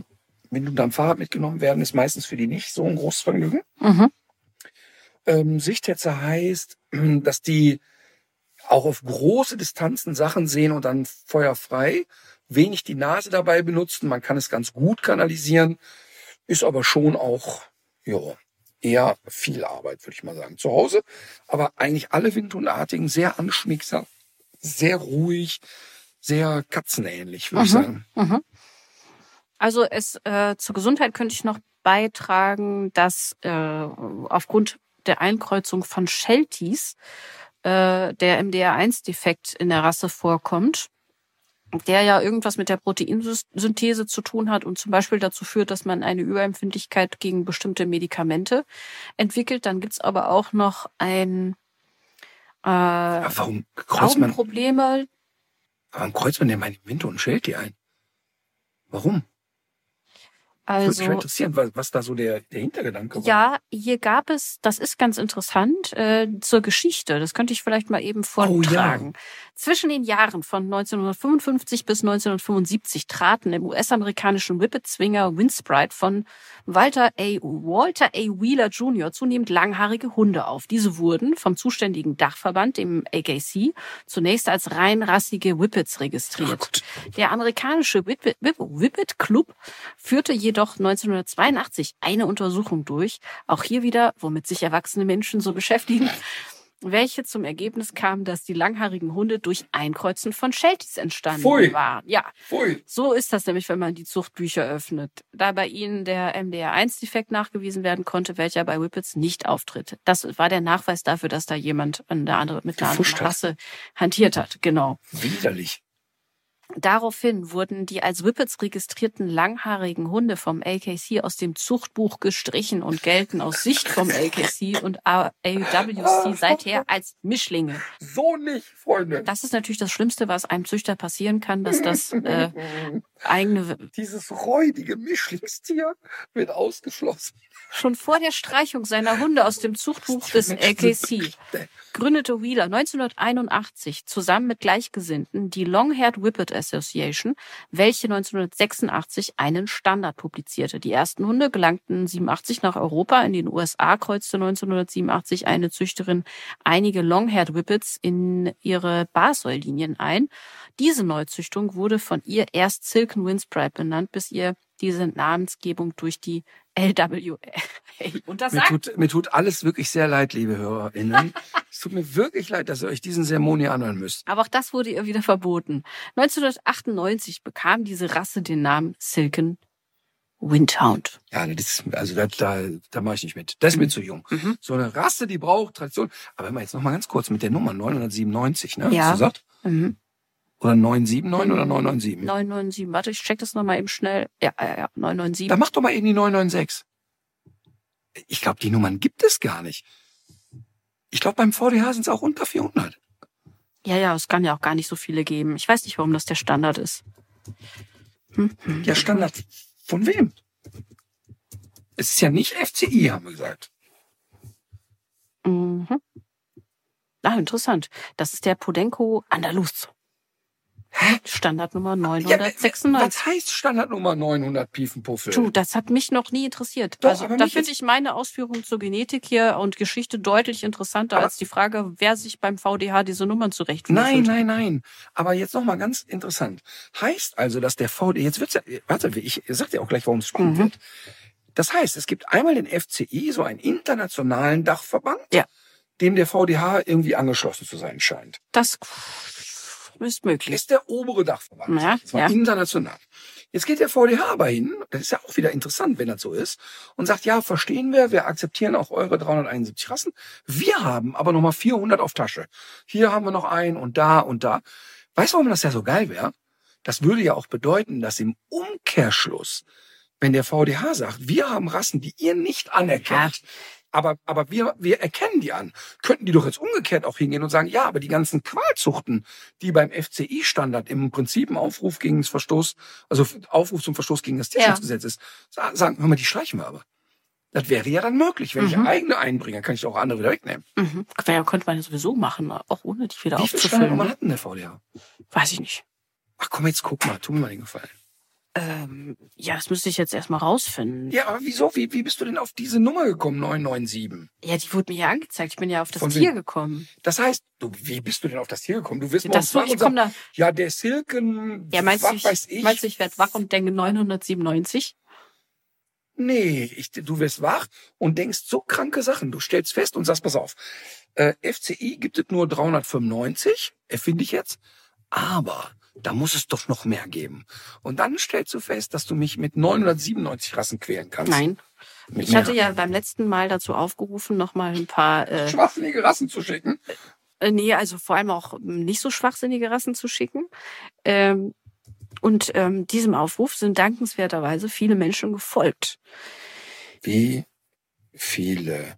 wenn du am Fahrrad mitgenommen werden, ist meistens für die nicht so ein großes Vergnügen. Sichthetzer heißt, dass die auch auf große Distanzen Sachen sehen und dann feuerfrei, wenig die Nase dabei benutzen. Man kann es ganz gut kanalisieren, ist aber schon auch eher viel Arbeit, würde ich mal sagen, zu Hause. Aber eigentlich alle Windhundartigen sehr anschmiegsam, sehr ruhig, sehr katzenähnlich, würde ich sagen. Also zur Gesundheit könnte ich noch beitragen, dass aufgrund der Einkreuzung von Shelties der MDR1-Defekt in der Rasse vorkommt, der ja irgendwas mit der Proteinsynthese zu tun hat und zum Beispiel dazu führt, dass man eine Überempfindlichkeit gegen bestimmte Medikamente entwickelt. Dann gibt's aber auch noch Warum Augenprobleme. Warum kreuzt man denn meine Windhund und Sheltie ein? Warum? Also, würde mich interessieren, was da so der Hintergedanke war. Ja, hier gab es, das ist ganz interessant, zur Geschichte. Das könnte ich vielleicht mal eben vortragen. Zwischen den Jahren von 1955 bis 1975 traten im US-amerikanischen Whippet-Zwinger Windsprite von Walter A. Wheeler Jr. zunehmend langhaarige Hunde auf. Diese wurden vom zuständigen Dachverband, dem AKC, zunächst als reinrassige Whippets registriert. Der amerikanische Whippet Club führte jedoch 1982 eine Untersuchung durch, auch hier wieder, womit sich erwachsene Menschen so beschäftigen, welche zum Ergebnis kam, dass die langhaarigen Hunde durch Einkreuzen von Shelties entstanden waren. Ja, so ist das nämlich, wenn man die Zuchtbücher öffnet. Da bei ihnen der MDR1-Defekt nachgewiesen werden konnte, welcher bei Whippets nicht auftritt. Das war der Nachweis dafür, dass da jemand mit einer anderen Rasse hantiert hat. Genau. Widerlich. Daraufhin wurden die als Whippets registrierten langhaarigen Hunde vom AKC aus dem Zuchtbuch gestrichen und gelten aus Sicht vom AKC und AWC seither als Mischlinge. So nicht, Freunde. Das ist natürlich das Schlimmste, was einem Züchter passieren kann, dass das eigene... Dieses räudige Mischlingstier wird ausgeschlossen. Schon vor der Streichung seiner Hunde aus dem Zuchtbuch des AKC gründete Wheeler 1981 zusammen mit Gleichgesinnten die Long-Haired Whippet Association, welche 1986 einen Standard publizierte. Die ersten Hunde gelangten 87 nach Europa. In den USA kreuzte 1987 eine Züchterin einige Long-Haired Whippets in ihre Barsoil-Linien ein. Diese Neuzüchtung wurde von ihr erst Silken Windsprite benannt, bis ihr diese Namensgebung durch die LWA untersagt. Mir tut alles wirklich sehr leid, liebe HörerInnen. Es tut mir wirklich leid, dass ihr euch diesen Sermon hier anhören müsst. Aber auch das wurde ihr wieder verboten. 1998 bekam diese Rasse den Namen Silken Windhound. Ja, da mache ich nicht mit. Das ist mir zu jung. So eine Rasse, die braucht Tradition. Aber immer jetzt noch mal ganz kurz mit der Nummer 997, ne? Ja. Hast du gesagt? Oder 979 oder 997? 997. Warte, ich check das nochmal eben schnell. Ja, 997. Da mach doch mal eben die 996. Ich glaube, die Nummern gibt es gar nicht. Ich glaube, beim VDH sind es auch unter 400. Ja, es kann ja auch gar nicht so viele geben. Ich weiß nicht, warum das der Standard ist. Ja, Standard von wem? Es ist ja nicht FCI, haben wir gesagt. Interessant. Das ist der Podenco Andaluz. Standardnummer 996. Ja, was heißt Standardnummer 900 Piefenpuffel? Du, das hat mich noch nie interessiert. Doch, also da finde ich meine Ausführungen zur Genetik hier und Geschichte deutlich interessanter als die Frage, wer sich beim VDH diese Nummern zurechtwürfelt. Nein. Aber jetzt noch mal ganz interessant. Heißt also, dass der VDH, jetzt wird's ja, warte, ich sag dir auch gleich, warum es spannend wird. Das heißt, es gibt einmal den FCI, so einen internationalen Dachverband, dem der VDH irgendwie angeschlossen zu sein scheint. Das ist möglich. Ist der obere Dachverband. Ja, das war international. Jetzt geht der VDH aber hin, das ist ja auch wieder interessant, wenn das so ist, und sagt, ja, verstehen wir akzeptieren auch eure 371 Rassen. Wir haben aber nochmal 400 auf Tasche. Hier haben wir noch einen und da und da. Weißt du, warum das ja so geil wäre? Das würde ja auch bedeuten, dass im Umkehrschluss, wenn der VDH sagt, wir haben Rassen, die ihr nicht anerkennt, aber wir erkennen die an, könnten die doch jetzt umgekehrt auch hingehen und sagen, ja, aber die ganzen Qualzuchten, die beim FCI-Standard im Prinzip ein Aufruf gegen das Verstoß, also Aufruf zum Verstoß gegen das Tierschutzgesetz ist, sagen, hör mal, die streichen wir aber. Das wäre ja dann möglich. Wenn ich eigene einbringe, kann ich auch andere wieder wegnehmen. Könnte man ja sowieso machen, auch ohne die wieder aufzufüllen. Wie viele Standardnummern hat denn der VDH? Weiß ich nicht. Ach komm, jetzt guck mal, tu mir mal den Gefallen. Ja, das müsste ich jetzt erstmal rausfinden. Ja, aber wieso? Wie bist du denn auf diese Nummer gekommen, 997? Ja, die wurde mir ja angezeigt. Ich bin ja auf das Von Tier wem? gekommen. Das heißt, wie bist du denn auf das Tier gekommen? Du wirst Das morgens wach ich und komm sagst, da. ja, der Silken, Ja, meinst weiß du, ich werde wach und denke 997? Nee, du wirst wach und denkst so kranke Sachen. Du stellst fest und sagst, pass auf, FCI gibt es nur 395, erfinde ich jetzt, aber da muss es doch noch mehr geben. Und dann stellst du fest, dass du mich mit 997 Rassen quälen kannst. Nein. Mit Ich hatte mehr. ja beim letzten Mal dazu aufgerufen, nochmal ein paar... Schwachsinnige Rassen zu schicken. Nee, also vor allem auch nicht so schwachsinnige Rassen zu schicken. Und diesem Aufruf sind dankenswerterweise viele Menschen gefolgt. Wie viele?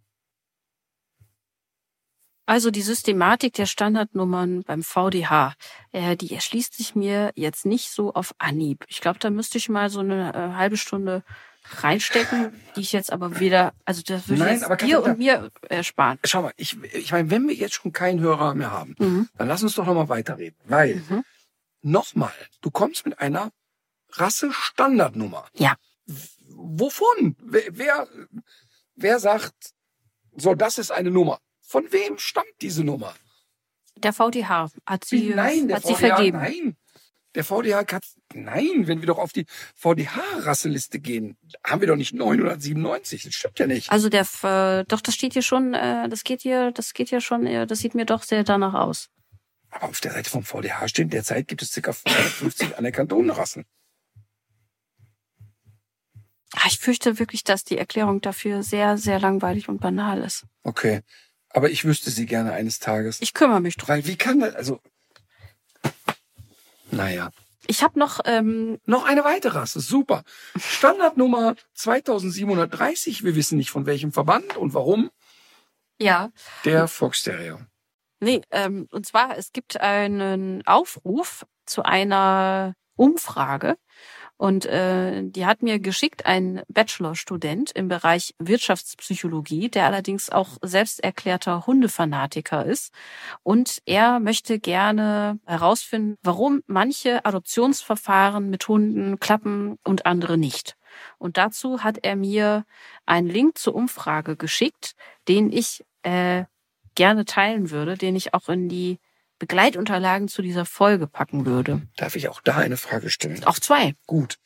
Also die Systematik der Standardnummern beim VDH, die erschließt sich mir jetzt nicht so auf Anhieb. Ich glaube, da müsste ich mal so eine halbe Stunde reinstecken, die ich jetzt aber wieder, also das würde ich jetzt dir und mir ersparen. Schau mal, ich meine, wenn wir jetzt schon keinen Hörer mehr haben, dann lass uns doch nochmal weiterreden. Weil, nochmal, du kommst mit einer Rasse-Standardnummer. Ja. Wovon? Wer sagt, so, das ist eine Nummer? Von wem stammt diese Nummer? Der VDH hat sie, Nein, der hat sie VDH, vergeben. nein. Der VDH hat, nein, wenn wir doch auf die VDH-Rasseliste gehen, haben wir doch nicht 997. Das stimmt ja nicht. Also doch, das steht hier schon, das geht hier schon, das sieht mir doch sehr danach aus. Aber auf der Seite vom VDH steht, derzeit gibt es ca. 450 anerkannte Hunderassen. Ich fürchte wirklich, dass die Erklärung dafür sehr, sehr langweilig und banal ist. Okay. Aber ich wüsste sie gerne eines Tages. Ich kümmere mich drum. Weil wie kann das, also, naja. Ich habe noch, Noch eine weitere Rasse, super. Standardnummer 2730, wir wissen nicht von welchem Verband und warum. ja, Der Fox Terrier. nee, und zwar, es gibt einen Aufruf zu einer Umfrage. Und die hat mir geschickt ein Bachelorstudent im Bereich Wirtschaftspsychologie, der allerdings auch selbsterklärter Hundefanatiker ist. Und er möchte gerne herausfinden, warum manche Adoptionsverfahren mit Hunden klappen und andere nicht. Und dazu hat er mir einen Link zur Umfrage geschickt, den ich gerne teilen würde, den ich auch in die Begleitunterlagen zu dieser Folge packen würde. Darf ich auch da eine Frage stellen? Auch 2. Gut.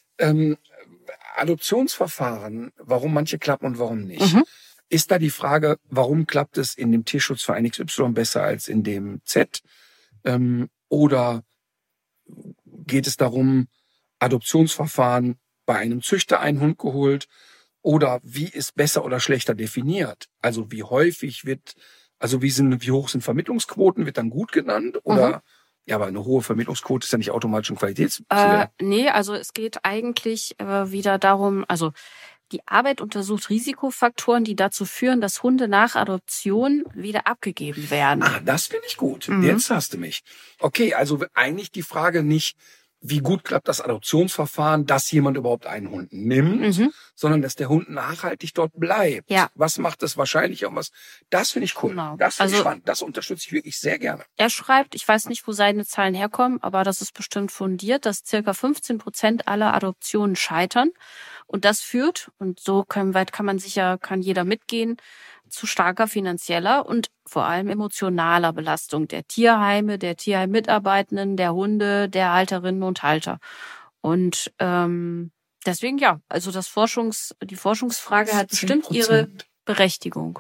Adoptionsverfahren, warum manche klappen und warum nicht. Ist da die Frage, warum klappt es in dem Tierschutzverein XY besser als in dem Z? Oder geht es darum, Adoptionsverfahren bei einem Züchter einen Hund geholt? Oder wie ist besser oder schlechter definiert? Also wie häufig wie hoch sind Vermittlungsquoten, wird dann gut genannt? Oder, ja, aber eine hohe Vermittlungsquote ist ja nicht automatisch ein Qualitätsziel. Nee, also es geht eigentlich wieder darum, also die Arbeit untersucht Risikofaktoren, die dazu führen, dass Hunde nach Adoption wieder abgegeben werden. Ah, das finde ich gut. Jetzt hast du mich. Okay, also eigentlich die Frage nicht, wie gut klappt das Adoptionsverfahren, dass jemand überhaupt einen Hund nimmt, sondern dass der Hund nachhaltig dort bleibt. Ja. Was macht es wahrscheinlicher und was? Das finde ich cool. Genau. Das finde ich Also- spannend. Das unterstütze ich wirklich sehr gerne. Er schreibt, ich weiß nicht, wo seine Zahlen herkommen, aber das ist bestimmt fundiert, dass circa 15% aller Adoptionen scheitern. Und das führt, und so kann jeder mitgehen, zu starker finanzieller und vor allem emotionaler Belastung der Tierheime, der Tierheimmitarbeitenden, der Hunde, der Halterinnen und Halter. Und deswegen ja, also die Forschungsfrage hat bestimmt ihre 15%. Berechtigung.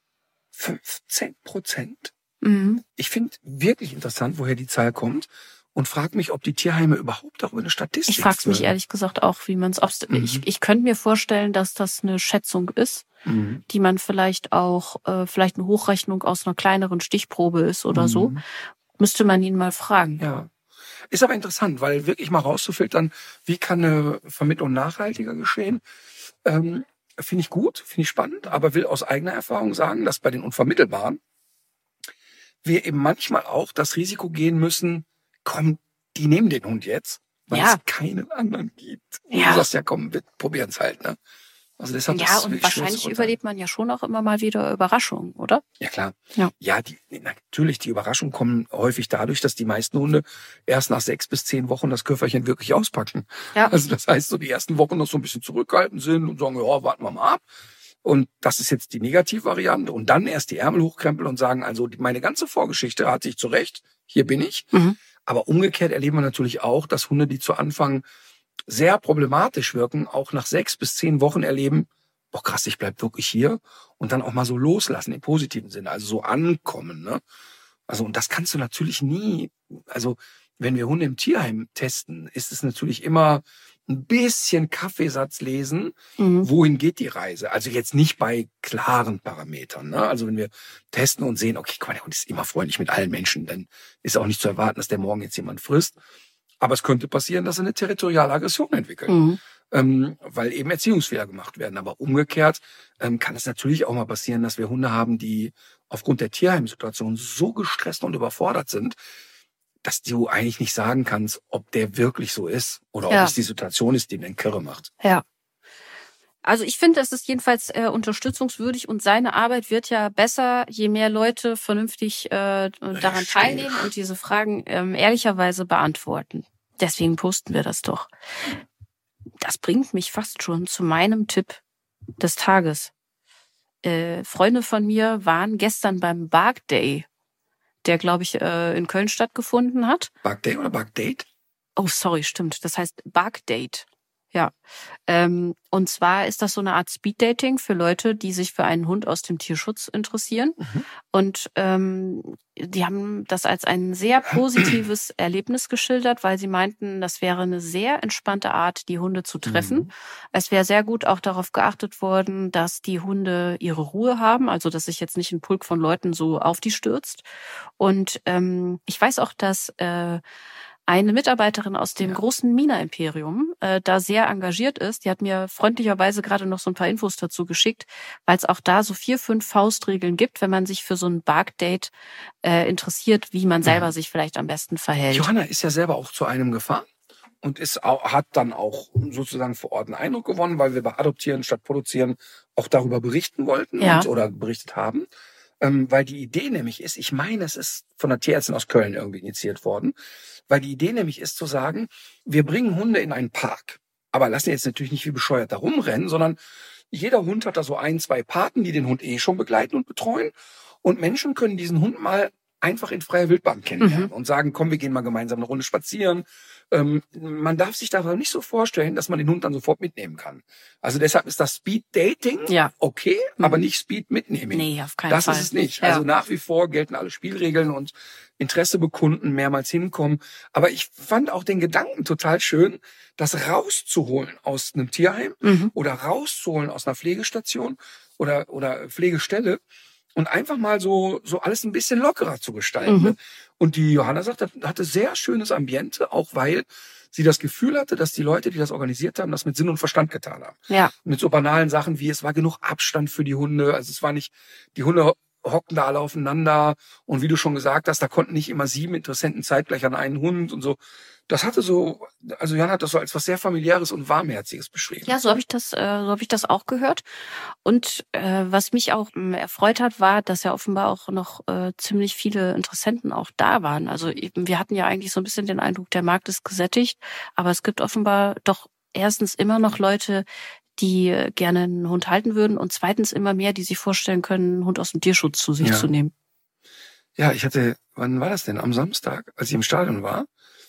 15%? Ich finde wirklich interessant, woher die Zahl kommt und frage mich, ob die Tierheime überhaupt darüber eine Statistik Ich frage mich führen. ehrlich gesagt auch, wie man es ich könnte mir vorstellen, dass das eine Schätzung ist, die man vielleicht auch, vielleicht eine Hochrechnung aus einer kleineren Stichprobe ist oder so. Müsste man ihn mal fragen. Ja. Ist aber interessant, weil wirklich mal rauszufiltern, wie kann eine Vermittlung nachhaltiger geschehen, finde ich gut, finde ich spannend, aber will aus eigener Erfahrung sagen, dass bei den Unvermittelbaren wir eben manchmal auch das Risiko gehen müssen, komm, die nehmen den Hund jetzt, weil Ja. es keinen anderen gibt. Und Ja. du sagst, ja komm, wir probieren es halt, ne? Also deshalb Ja, ist es und wirklich schwer zu wahrscheinlich urteilen. überlebt man ja schon auch immer mal wieder Überraschungen, oder? Ja, klar. Ja. Ja, natürlich, die Überraschungen kommen häufig dadurch, dass die meisten Hunde erst nach 6 bis 10 Wochen das Köfferchen wirklich auspacken. Ja. Also das heißt, so die ersten Wochen noch so ein bisschen zurückhaltend sind und sagen, ja, warten wir mal ab. Und das ist jetzt die Negativvariante. Und dann erst die Ärmel hochkrempeln und sagen, also meine ganze Vorgeschichte hat sich zurecht, hier bin ich. Mhm. Aber umgekehrt erleben wir natürlich auch, dass Hunde, die zu Anfang sehr problematisch wirken, auch nach 6 bis 10 Wochen erleben, boah krass, ich bleib wirklich hier, und dann auch mal so loslassen im positiven Sinne, also so ankommen, ne? Also, und das kannst du natürlich nie, also wenn wir Hunde im Tierheim testen, ist es natürlich immer ein bisschen Kaffeesatz lesen, wohin geht die Reise? Also jetzt nicht bei klaren Parametern, ne? Also wenn wir testen und sehen, okay, guck mal, der Hund ist immer freundlich mit allen Menschen, dann ist auch nicht zu erwarten, dass der morgen jetzt jemand frisst. Aber es könnte passieren, dass er eine territoriale Aggression entwickelt. Weil eben Erziehungsfehler gemacht werden. Aber umgekehrt kann es natürlich auch mal passieren, dass wir Hunde haben, die aufgrund der Tierheimsituation so gestresst und überfordert sind, dass du eigentlich nicht sagen kannst, ob der wirklich so ist oder ob es die Situation ist, die den Kirre macht. Ja. Also ich finde, das ist jedenfalls unterstützungswürdig und seine Arbeit wird ja besser, je mehr Leute vernünftig daran teilnehmen und diese Fragen ehrlicherweise beantworten. Deswegen posten wir das doch. Das bringt mich fast schon zu meinem Tipp des Tages. Freunde von mir waren gestern beim Bark Day, der, glaube ich, in Köln stattgefunden hat. Bark Day oder Bark Date? Oh, sorry, stimmt. Das heißt Bark Date. Ja. Und zwar ist das so eine Art Speeddating für Leute, die sich für einen Hund aus dem Tierschutz interessieren. Und die haben das als ein sehr positives Erlebnis geschildert, weil sie meinten, das wäre eine sehr entspannte Art, die Hunde zu treffen. Es wäre sehr gut auch darauf geachtet worden, dass die Hunde ihre Ruhe haben, also dass sich jetzt nicht ein Pulk von Leuten so auf die stürzt. Und ich weiß auch, dass eine Mitarbeiterin aus dem großen Mina-Imperium da sehr engagiert ist. Die hat mir freundlicherweise gerade noch so ein paar Infos dazu geschickt, weil es auch da so 4, 5 Faustregeln gibt, wenn man sich für so ein Bark-Date interessiert, wie man selber sich vielleicht am besten verhält. Johanna ist ja selber auch zu einem gefahren und hat dann auch sozusagen vor Ort einen Eindruck gewonnen, weil wir bei Adoptieren statt Produzieren auch darüber berichten wollten oder berichtet haben. Weil die Idee nämlich ist, ich meine, es ist von der Tierärztin aus Köln irgendwie initiiert worden, weil die Idee nämlich ist zu sagen, wir bringen Hunde in einen Park, aber lassen jetzt natürlich nicht wie bescheuert da rumrennen, sondern jeder Hund hat da so 1, 2 Paten, die den Hund schon begleiten und betreuen, und Menschen können diesen Hund mal einfach in freier Wildbahn kennenlernen und sagen, komm, wir gehen mal gemeinsam eine Runde spazieren. Man darf sich da nicht so vorstellen, dass man den Hund dann sofort mitnehmen kann. Also deshalb ist das Speed-Dating okay, aber nicht Speed-Mitnehmen. Nee, auf keinen Fall. Das ist es nicht. Also nach wie vor gelten alle Spielregeln und Interesse bekunden, mehrmals hinkommen. Aber ich fand auch den Gedanken total schön, das rauszuholen aus einem Tierheim oder rauszuholen aus einer Pflegestation oder Pflegestelle und einfach mal so alles ein bisschen lockerer zu gestalten. Und die Johanna sagt, das hatte sehr schönes Ambiente, auch weil sie das Gefühl hatte, dass die Leute, die das organisiert haben, das mit Sinn und Verstand getan haben. Ja. Mit so banalen Sachen wie, es war genug Abstand für die Hunde, also es war nicht, die Hunde hockten da alle aufeinander, und wie du schon gesagt hast, da konnten nicht immer 7 Interessenten zeitgleich an einen Hund und so. Das hatte so, also Jan hat das so als was sehr familiäres und warmherziges beschrieben. Ja, so habe ich das auch gehört. Und was mich auch erfreut hat, war, dass ja offenbar auch noch ziemlich viele Interessenten auch da waren. Also wir hatten ja eigentlich so ein bisschen den Eindruck, der Markt ist gesättigt, aber es gibt offenbar doch erstens immer noch Leute, die gerne einen Hund halten würden, und zweitens immer mehr, die sich vorstellen können, einen Hund aus dem Tierschutz zu sich zu nehmen. Ja, wann war das denn? Am Samstag, als ich im Stadion war,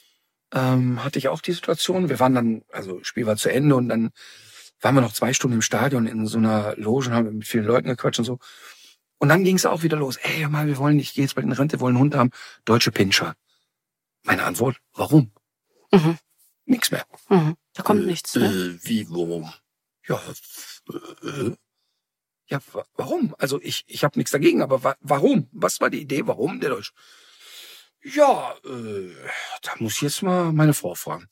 hatte ich auch die Situation. Wir waren dann, also Spiel war zu Ende, und dann waren wir noch 2 Stunden im Stadion in so einer Loge und haben mit vielen Leuten gequatscht und so. Und dann ging es auch wieder los. Ey, mal, ich gehe jetzt bald in Rente, wollen einen Hund haben. Deutsche Pinscher. Meine Antwort, warum? Nix mehr. Da kommt nichts, ne? Wie, warum? Ja, warum? Also ich habe nichts dagegen, aber warum? Was war die Idee? Warum der Deutsche? Ja, da muss ich jetzt mal meine Frau fragen.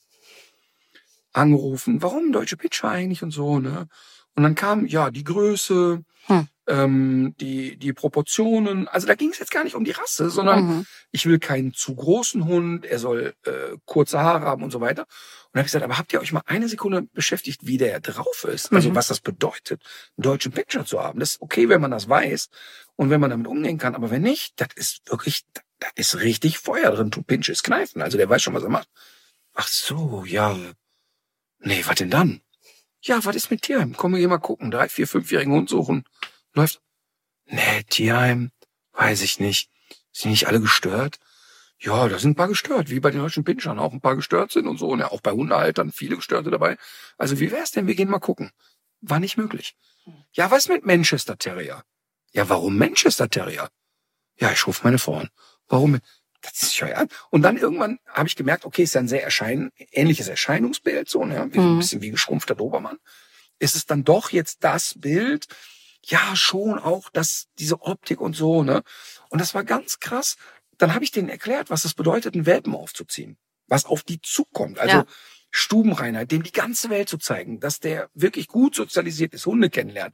Angerufen, warum Deutsche Pinscher eigentlich und so, ne? Und dann kam, die Größe, die Proportionen. Also da ging es jetzt gar nicht um die Rasse, sondern ich will keinen zu großen Hund, er soll kurze Haare haben und so weiter. Und dann habe ich gesagt, aber habt ihr euch mal eine Sekunde beschäftigt, wie der drauf ist? Also was das bedeutet, einen deutschen Pinscher zu haben. Das ist okay, wenn man das weiß und wenn man damit umgehen kann. Aber wenn nicht, das ist wirklich, da ist richtig Feuer drin. Du Pinches kneifen. Also der weiß schon, was er macht. Ach so, ja. Nee, was denn dann? Ja, was ist mit Tierheim? Komm, wir gehen mal gucken. 3-, 4-, 5-jährigen Hund suchen. Läuft. Nee, Tierheim, weiß ich nicht. Sind nicht alle gestört? Ja, da sind ein paar gestört, wie bei den deutschen Pinschern auch ein paar gestört sind und so. Und ja, auch bei Hundehaltern viele Gestörte dabei. Also wie wär's denn? Wir gehen mal gucken. War nicht möglich. Ja, was mit Manchester Terrier? Ja, warum Manchester Terrier? Ja, ich rufe meine Frau an. Warum? Das ist ja. Und dann irgendwann habe ich gemerkt, okay, ist ja ein sehr ähnliches Erscheinungsbild, so, ne? Ein bisschen wie geschrumpfter Dobermann. Ist es dann doch jetzt das Bild? Ja, schon auch, diese Optik und so, ne? Und das war ganz krass. Dann habe ich denen erklärt, was es bedeutet, einen Welpen aufzuziehen. Was auf die zukommt. Also Stubenreinheit, dem die ganze Welt zu zeigen, dass der wirklich gut sozialisiert ist, Hunde kennenlernt.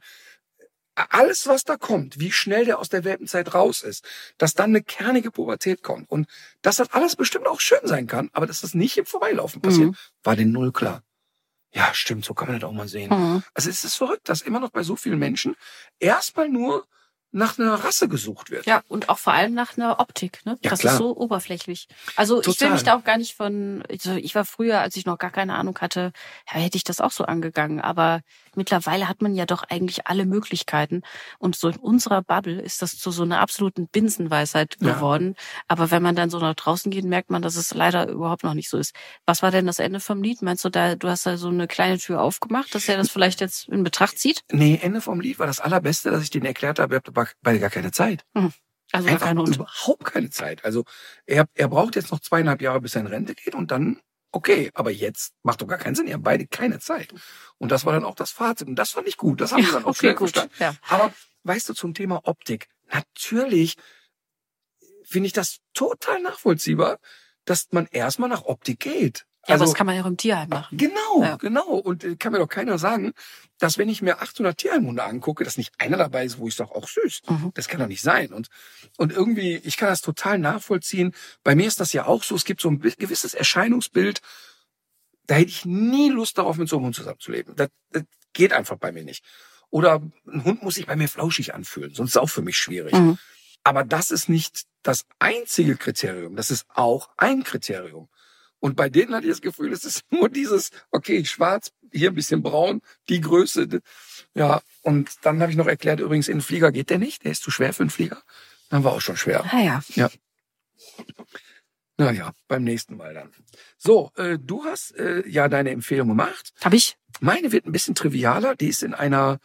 Alles, was da kommt, wie schnell der aus der Welpenzeit raus ist, dass dann eine kernige Pubertät kommt und dass das alles bestimmt auch schön sein kann, aber dass das nicht im Vorbeilaufen passiert, war denen null klar. Ja, stimmt, so kann man das auch mal sehen. Also es ist verrückt, dass immer noch bei so vielen Menschen erstmal nur nach einer Rasse gesucht wird. Ja, und auch vor allem nach einer Optik, ne? Ja, das klar. ist so oberflächlich. Also ich will mich da auch gar nicht ich war früher, als ich noch gar keine Ahnung hatte, ja, hätte ich das auch so angegangen. Aber mittlerweile hat man ja doch eigentlich alle Möglichkeiten. Und so in unserer Bubble ist das zu so einer absoluten Binsenweisheit geworden. Aber wenn man dann so nach draußen geht, merkt man, dass es leider überhaupt noch nicht so ist. Was war denn das Ende vom Lied? Meinst du, du hast da so eine kleine Tür aufgemacht, dass er das vielleicht jetzt in Betracht zieht? Nee, Ende vom Lied war das Allerbeste, dass ich denen erklärt habe, ihr habt beide gar keine Zeit. Also Einfach keine Hund. überhaupt keine Zeit. Also er braucht jetzt noch 2,5 Jahre, bis er in Rente geht und dann, okay, aber jetzt macht doch gar keinen Sinn, ihr habt beide keine Zeit. Und das war dann auch das Fazit und das fand ich gut, das haben wir dann auch okay, schnell gut. verstanden. Ja. Aber weißt du, zum Thema Optik, natürlich finde ich das total nachvollziehbar, dass man erstmal nach Optik geht. Ja, Also, aber das kann man ja auch im Tierheim machen. Genau. Und kann mir doch keiner sagen, dass wenn ich mir 800 Tierheimhunde angucke, dass nicht einer dabei ist, wo ich sage, auch süß. Das kann doch nicht sein. Und irgendwie, ich kann das total nachvollziehen. Bei mir ist das ja auch so, es gibt so ein gewisses Erscheinungsbild, da hätte ich nie Lust darauf, mit so einem Hund zusammenzuleben. Das geht einfach bei mir nicht. Oder ein Hund muss sich bei mir flauschig anfühlen, sonst ist es auch für mich schwierig. Aber das ist nicht das einzige Kriterium. Das ist auch ein Kriterium. Und bei denen hatte ich das Gefühl, es ist nur dieses, okay, schwarz, hier ein bisschen braun, die Größe. Ja, und dann habe ich noch erklärt, übrigens, in den Flieger geht der nicht, der ist zu schwer für einen Flieger. Dann war auch schon schwer. Ah ja. Ja. Naja, beim nächsten Mal dann. So, du hast ja deine Empfehlung gemacht. Hab ich? Meine wird ein bisschen trivialer. Die ist in einer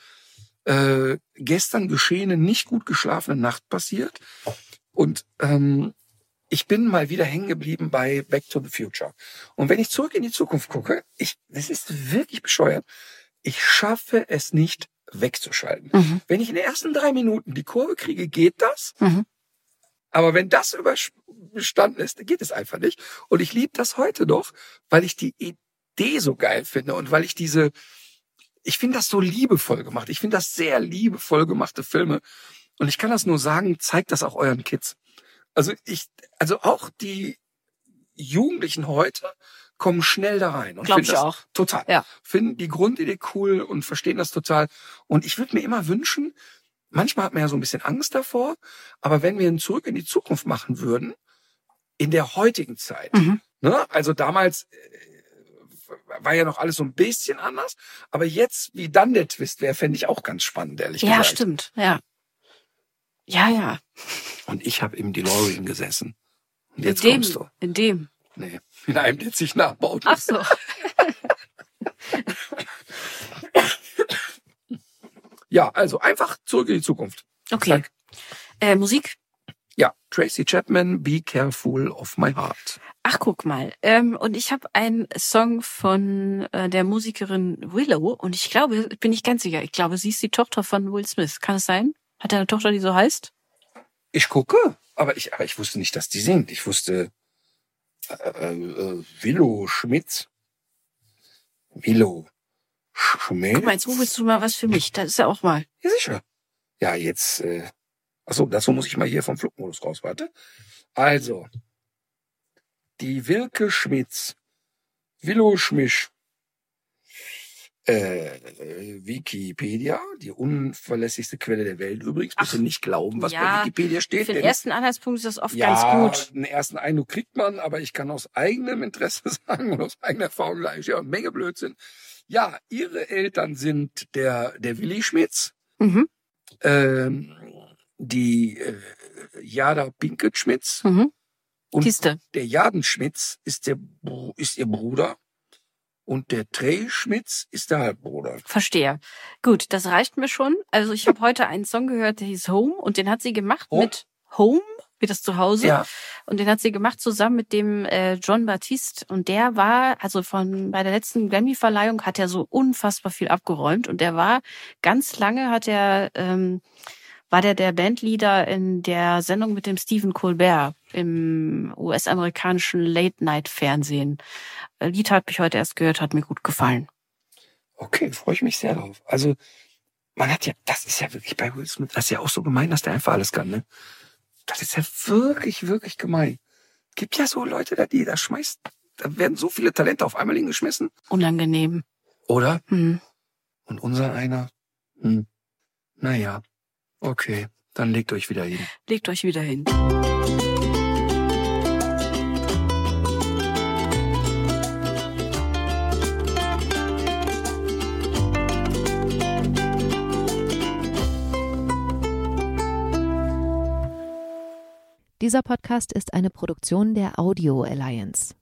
gestern geschehenen, nicht gut geschlafenen Nacht passiert. Und ich bin mal wieder hängen geblieben bei Back to the Future. Und wenn ich zurück in die Zukunft gucke, das ist wirklich bescheuert, ich schaffe es nicht wegzuschalten. Wenn ich in den ersten 3 Minuten die Kurve kriege, geht das. Aber wenn das überstanden ist, dann geht es einfach nicht. Und ich liebe das heute noch, weil ich die Idee so geil finde und weil ich ich finde das so liebevoll gemacht. Ich finde das sehr liebevoll gemachte Filme. Und ich kann das nur sagen, zeigt das auch euren Kids. Also auch die Jugendlichen heute kommen schnell da rein. Und Glaube ich auch. Total. Ja. Finden die Grundidee cool und verstehen das total. Und ich würde mir immer wünschen, manchmal hat man ja so ein bisschen Angst davor, aber wenn wir ein Zurück in die Zukunft machen würden, in der heutigen Zeit, ne? Also damals war ja noch alles so ein bisschen anders, aber jetzt, wie dann der Twist wäre, fände ich auch ganz spannend, ehrlich gesagt. Ja, stimmt. Ja. Ja. Und ich habe im DeLorean gesessen. Und jetzt kommst du. In dem. Nee, in einem, der sich nachbaut. Ach so. Ja, also einfach zurück in die Zukunft. Okay. Musik? Ja, Tracy Chapman, Be Careful of My Heart. Ach, guck mal. Und ich habe einen Song von der Musikerin Willow und ich glaube, bin ich ganz sicher, ich glaube, sie ist die Tochter von Will Smith. Kann es sein? Hat er eine Tochter, die so heißt? Ich gucke, aber ich wusste nicht, dass die singt. Ich wusste Willow Schmitz. Willow Schmitz. Guck mal, jetzt googelst du mal was für mich. Das ist ja auch mal. Ja, sicher. Ja, jetzt, achso, dazu muss ich mal hier vom Flugmodus raus, warte. Also, die Wilke Schmitz, Willow Schmisch, Wikipedia, die unverlässlichste Quelle der Welt übrigens. Bitte nicht glauben, was bei Wikipedia steht. Für den ersten Anhaltspunkt ist das oft ganz gut. Einen ersten Eindruck kriegt man, aber ich kann aus eigenem Interesse sagen und aus eigener Erfahrung sagen, ja, eine Menge Blödsinn. Ja, ihre Eltern sind der Willi Schmitz, die Jada Pinkett Schmitz und Siehste. der Jaden Schmitz ist ihr Bruder. Und der Trey Schmitz ist der Halbbruder. Verstehe. Gut, das reicht mir schon. Also ich habe heute einen Song gehört, der hieß Home und den hat sie gemacht mit Home, wie das Zuhause. Ja. Und den hat sie gemacht zusammen mit dem Jon Batiste. Und der war, also bei der letzten Grammy-Verleihung hat er so unfassbar viel abgeräumt. Und der war ganz lange, war der Bandleader in der Sendung mit dem Stephen Colbert im US-amerikanischen Late-Night-Fernsehen. Lied habe ich heute erst gehört, hat mir gut gefallen. Okay, freue ich mich sehr drauf. Also, das ist ja wirklich bei Will Smith, das ist ja auch so gemein, dass der einfach alles kann, ne? Das ist ja wirklich, wirklich gemein. Gibt ja so Leute, da werden so viele Talente auf einmal hingeschmissen. Unangenehm. Oder? Und unser einer, naja. Okay, dann legt euch wieder hin. Legt euch wieder hin. Dieser Podcast ist eine Produktion der Audio Alliance.